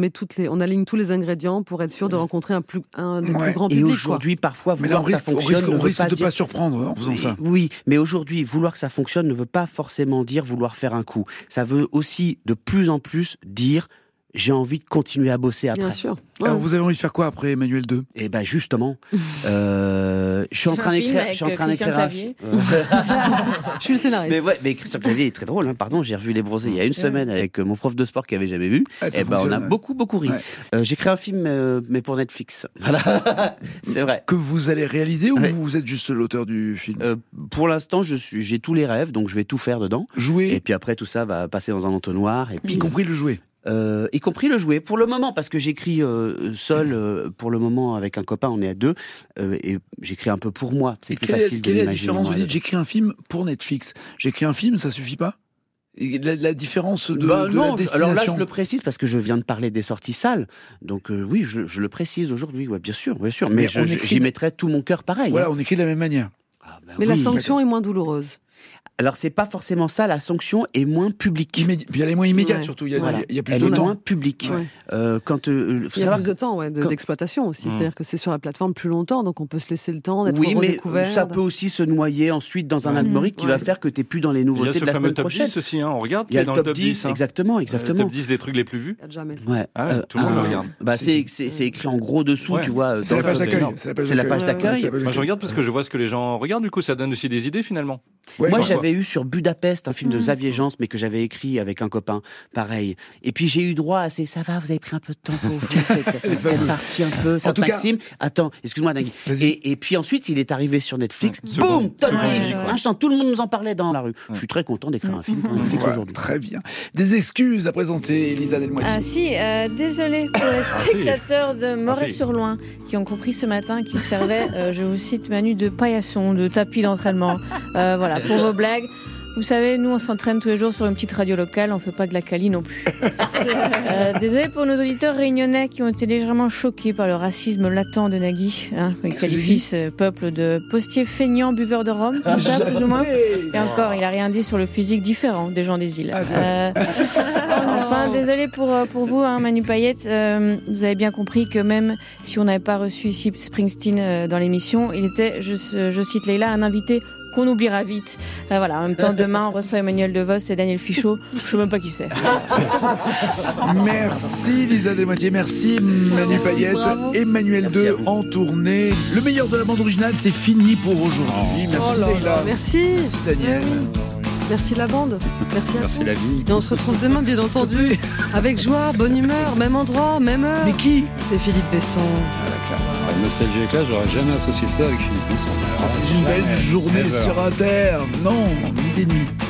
On aligne tous les ingrédients pour être sûr de rencontrer un des plus grands publics. Et aujourd'hui, parfois, vouloir que ça fonctionne on risque de ne pas surprendre en faisant ça. Oui, mais aujourd'hui, vouloir que ça fonctionne ne veut pas forcément dire vouloir faire un coup. Ça veut aussi de plus en plus dire j'ai envie de continuer à bosser après. Bien sûr. Alors vous avez envie de faire quoi après Emmanuel 2? Et ben justement, je suis en train d'écrire. Je suis en train d'écrire un film. Je suis le scénariste. Mais Christian Clavier est très drôle. Hein. Pardon, j'ai revu Les Bronzés il y a une semaine avec mon prof de sport qui avait jamais vu. Et ben on a beaucoup ri. J'ai créé un film, mais pour Netflix. Voilà, c'est vrai. Que vous allez réaliser ou vous êtes juste l'auteur du film? Pour l'instant, j'ai tous les rêves, donc je vais tout faire dedans. Jouer. Et puis après tout ça va passer dans un entonnoir. Et puis, y compris le jouet. Y compris le jouet, pour le moment, parce que j'écris seul, pour le moment, avec un copain, on est à 2, et j'écris un peu pour moi, c'est plus facile de l'imaginer. Quelle est la différence? Vous dites, j'écris un film pour Netflix. J'écris un film, ça suffit pas? La différence de la destination. Alors là, je le précise parce que je viens de parler des sorties salles. Donc oui, je le précise aujourd'hui, bien sûr. Mais j'y mettrai tout mon cœur pareil. Voilà, on écrit de la même manière. Mais la sanction est moins douloureuse. Alors, c'est pas forcément ça, la sanction est moins publique. Puis elle est moins immédiate, surtout. Il y a plus de temps. Elle est moins publique. Ouais. Il y a plus de temps d'exploitation aussi. C'est-à-dire que c'est sur la plateforme plus longtemps, donc on peut se laisser le temps d'être redécouvert. Oui, mais ça peut aussi se noyer ensuite dans un algorithme qui va faire que tu n'es plus dans les nouveautés de la semaine prochaine. Il y a ce fameux top 10 aussi, on regarde. Il y a le top 10, exactement. Le top 10 des trucs les plus vus. Il y a jamais ça. Tout le monde le regarde. C'est écrit en gros dessous, tu vois. C'est la page d'accueil. C'est la page d'accueil. Moi, je regarde parce que je vois ce que les gens regardent, du coup, ça donne aussi des idées finalement. Moi, j'avais eu sur Budapest un film de Xavier Jeance, mais que j'avais écrit avec un copain, pareil. Et puis j'ai eu droit à ça va, vous avez pris un peu de temps pour vous, c'est parti un peu, ça Maxime. Attends, excuse-moi, Nagui. Et puis ensuite, il est arrivé sur Netflix, boum, top 10, machin, tout le monde nous en parlait dans la rue. Je suis très content d'écrire un film pour Netflix aujourd'hui. Très bien. Des excuses à présenter, Elisa Delmoitier. Ah si, désolé pour les spectateurs de Moret-sur-Loing qui ont compris ce matin qu'ils servaient, je vous cite, Manu, de paillasson, de tapis d'entraînement. Voilà, pour vos blagues. Vous savez, nous, on s'entraîne tous les jours sur une petite radio locale, on fait pas de la Cali non plus. Désolé pour nos auditeurs réunionnais qui ont été légèrement choqués par le racisme latent de Nagui, qui qualifie ce peuple de postiers feignants buveurs de rhum, c'est ça, plus ou moins. Et encore, il a rien dit sur le physique différent des gens des îles. Enfin, désolé pour vous, Manu Payette, vous avez bien compris que même si on n'avait pas reçu ici Springsteen dans l'émission, il était, je cite Leïla, un invité qu'on oubliera vite. Voilà, en même temps, demain, on reçoit Emmanuel DeVos et Daniel Fichot. Je sais même pas qui c'est. Merci Lisa Delmoitier, merci Manu Payette. Emmanuel 2 en tournée. Le meilleur de la bande originale, c'est fini pour aujourd'hui. Merci Leïla. Merci Daniel. Merci la bande. Merci la vie. Et on se retrouve demain, bien entendu, avec joie, bonne humeur, même endroit, même heure. Mais qui? C'est Philippe Besson. La classe. Nostalgie et classe, j'aurais jamais associé ça avec Philippe Besson. C'est une belle journée sur Inter. Non, ni des nuits.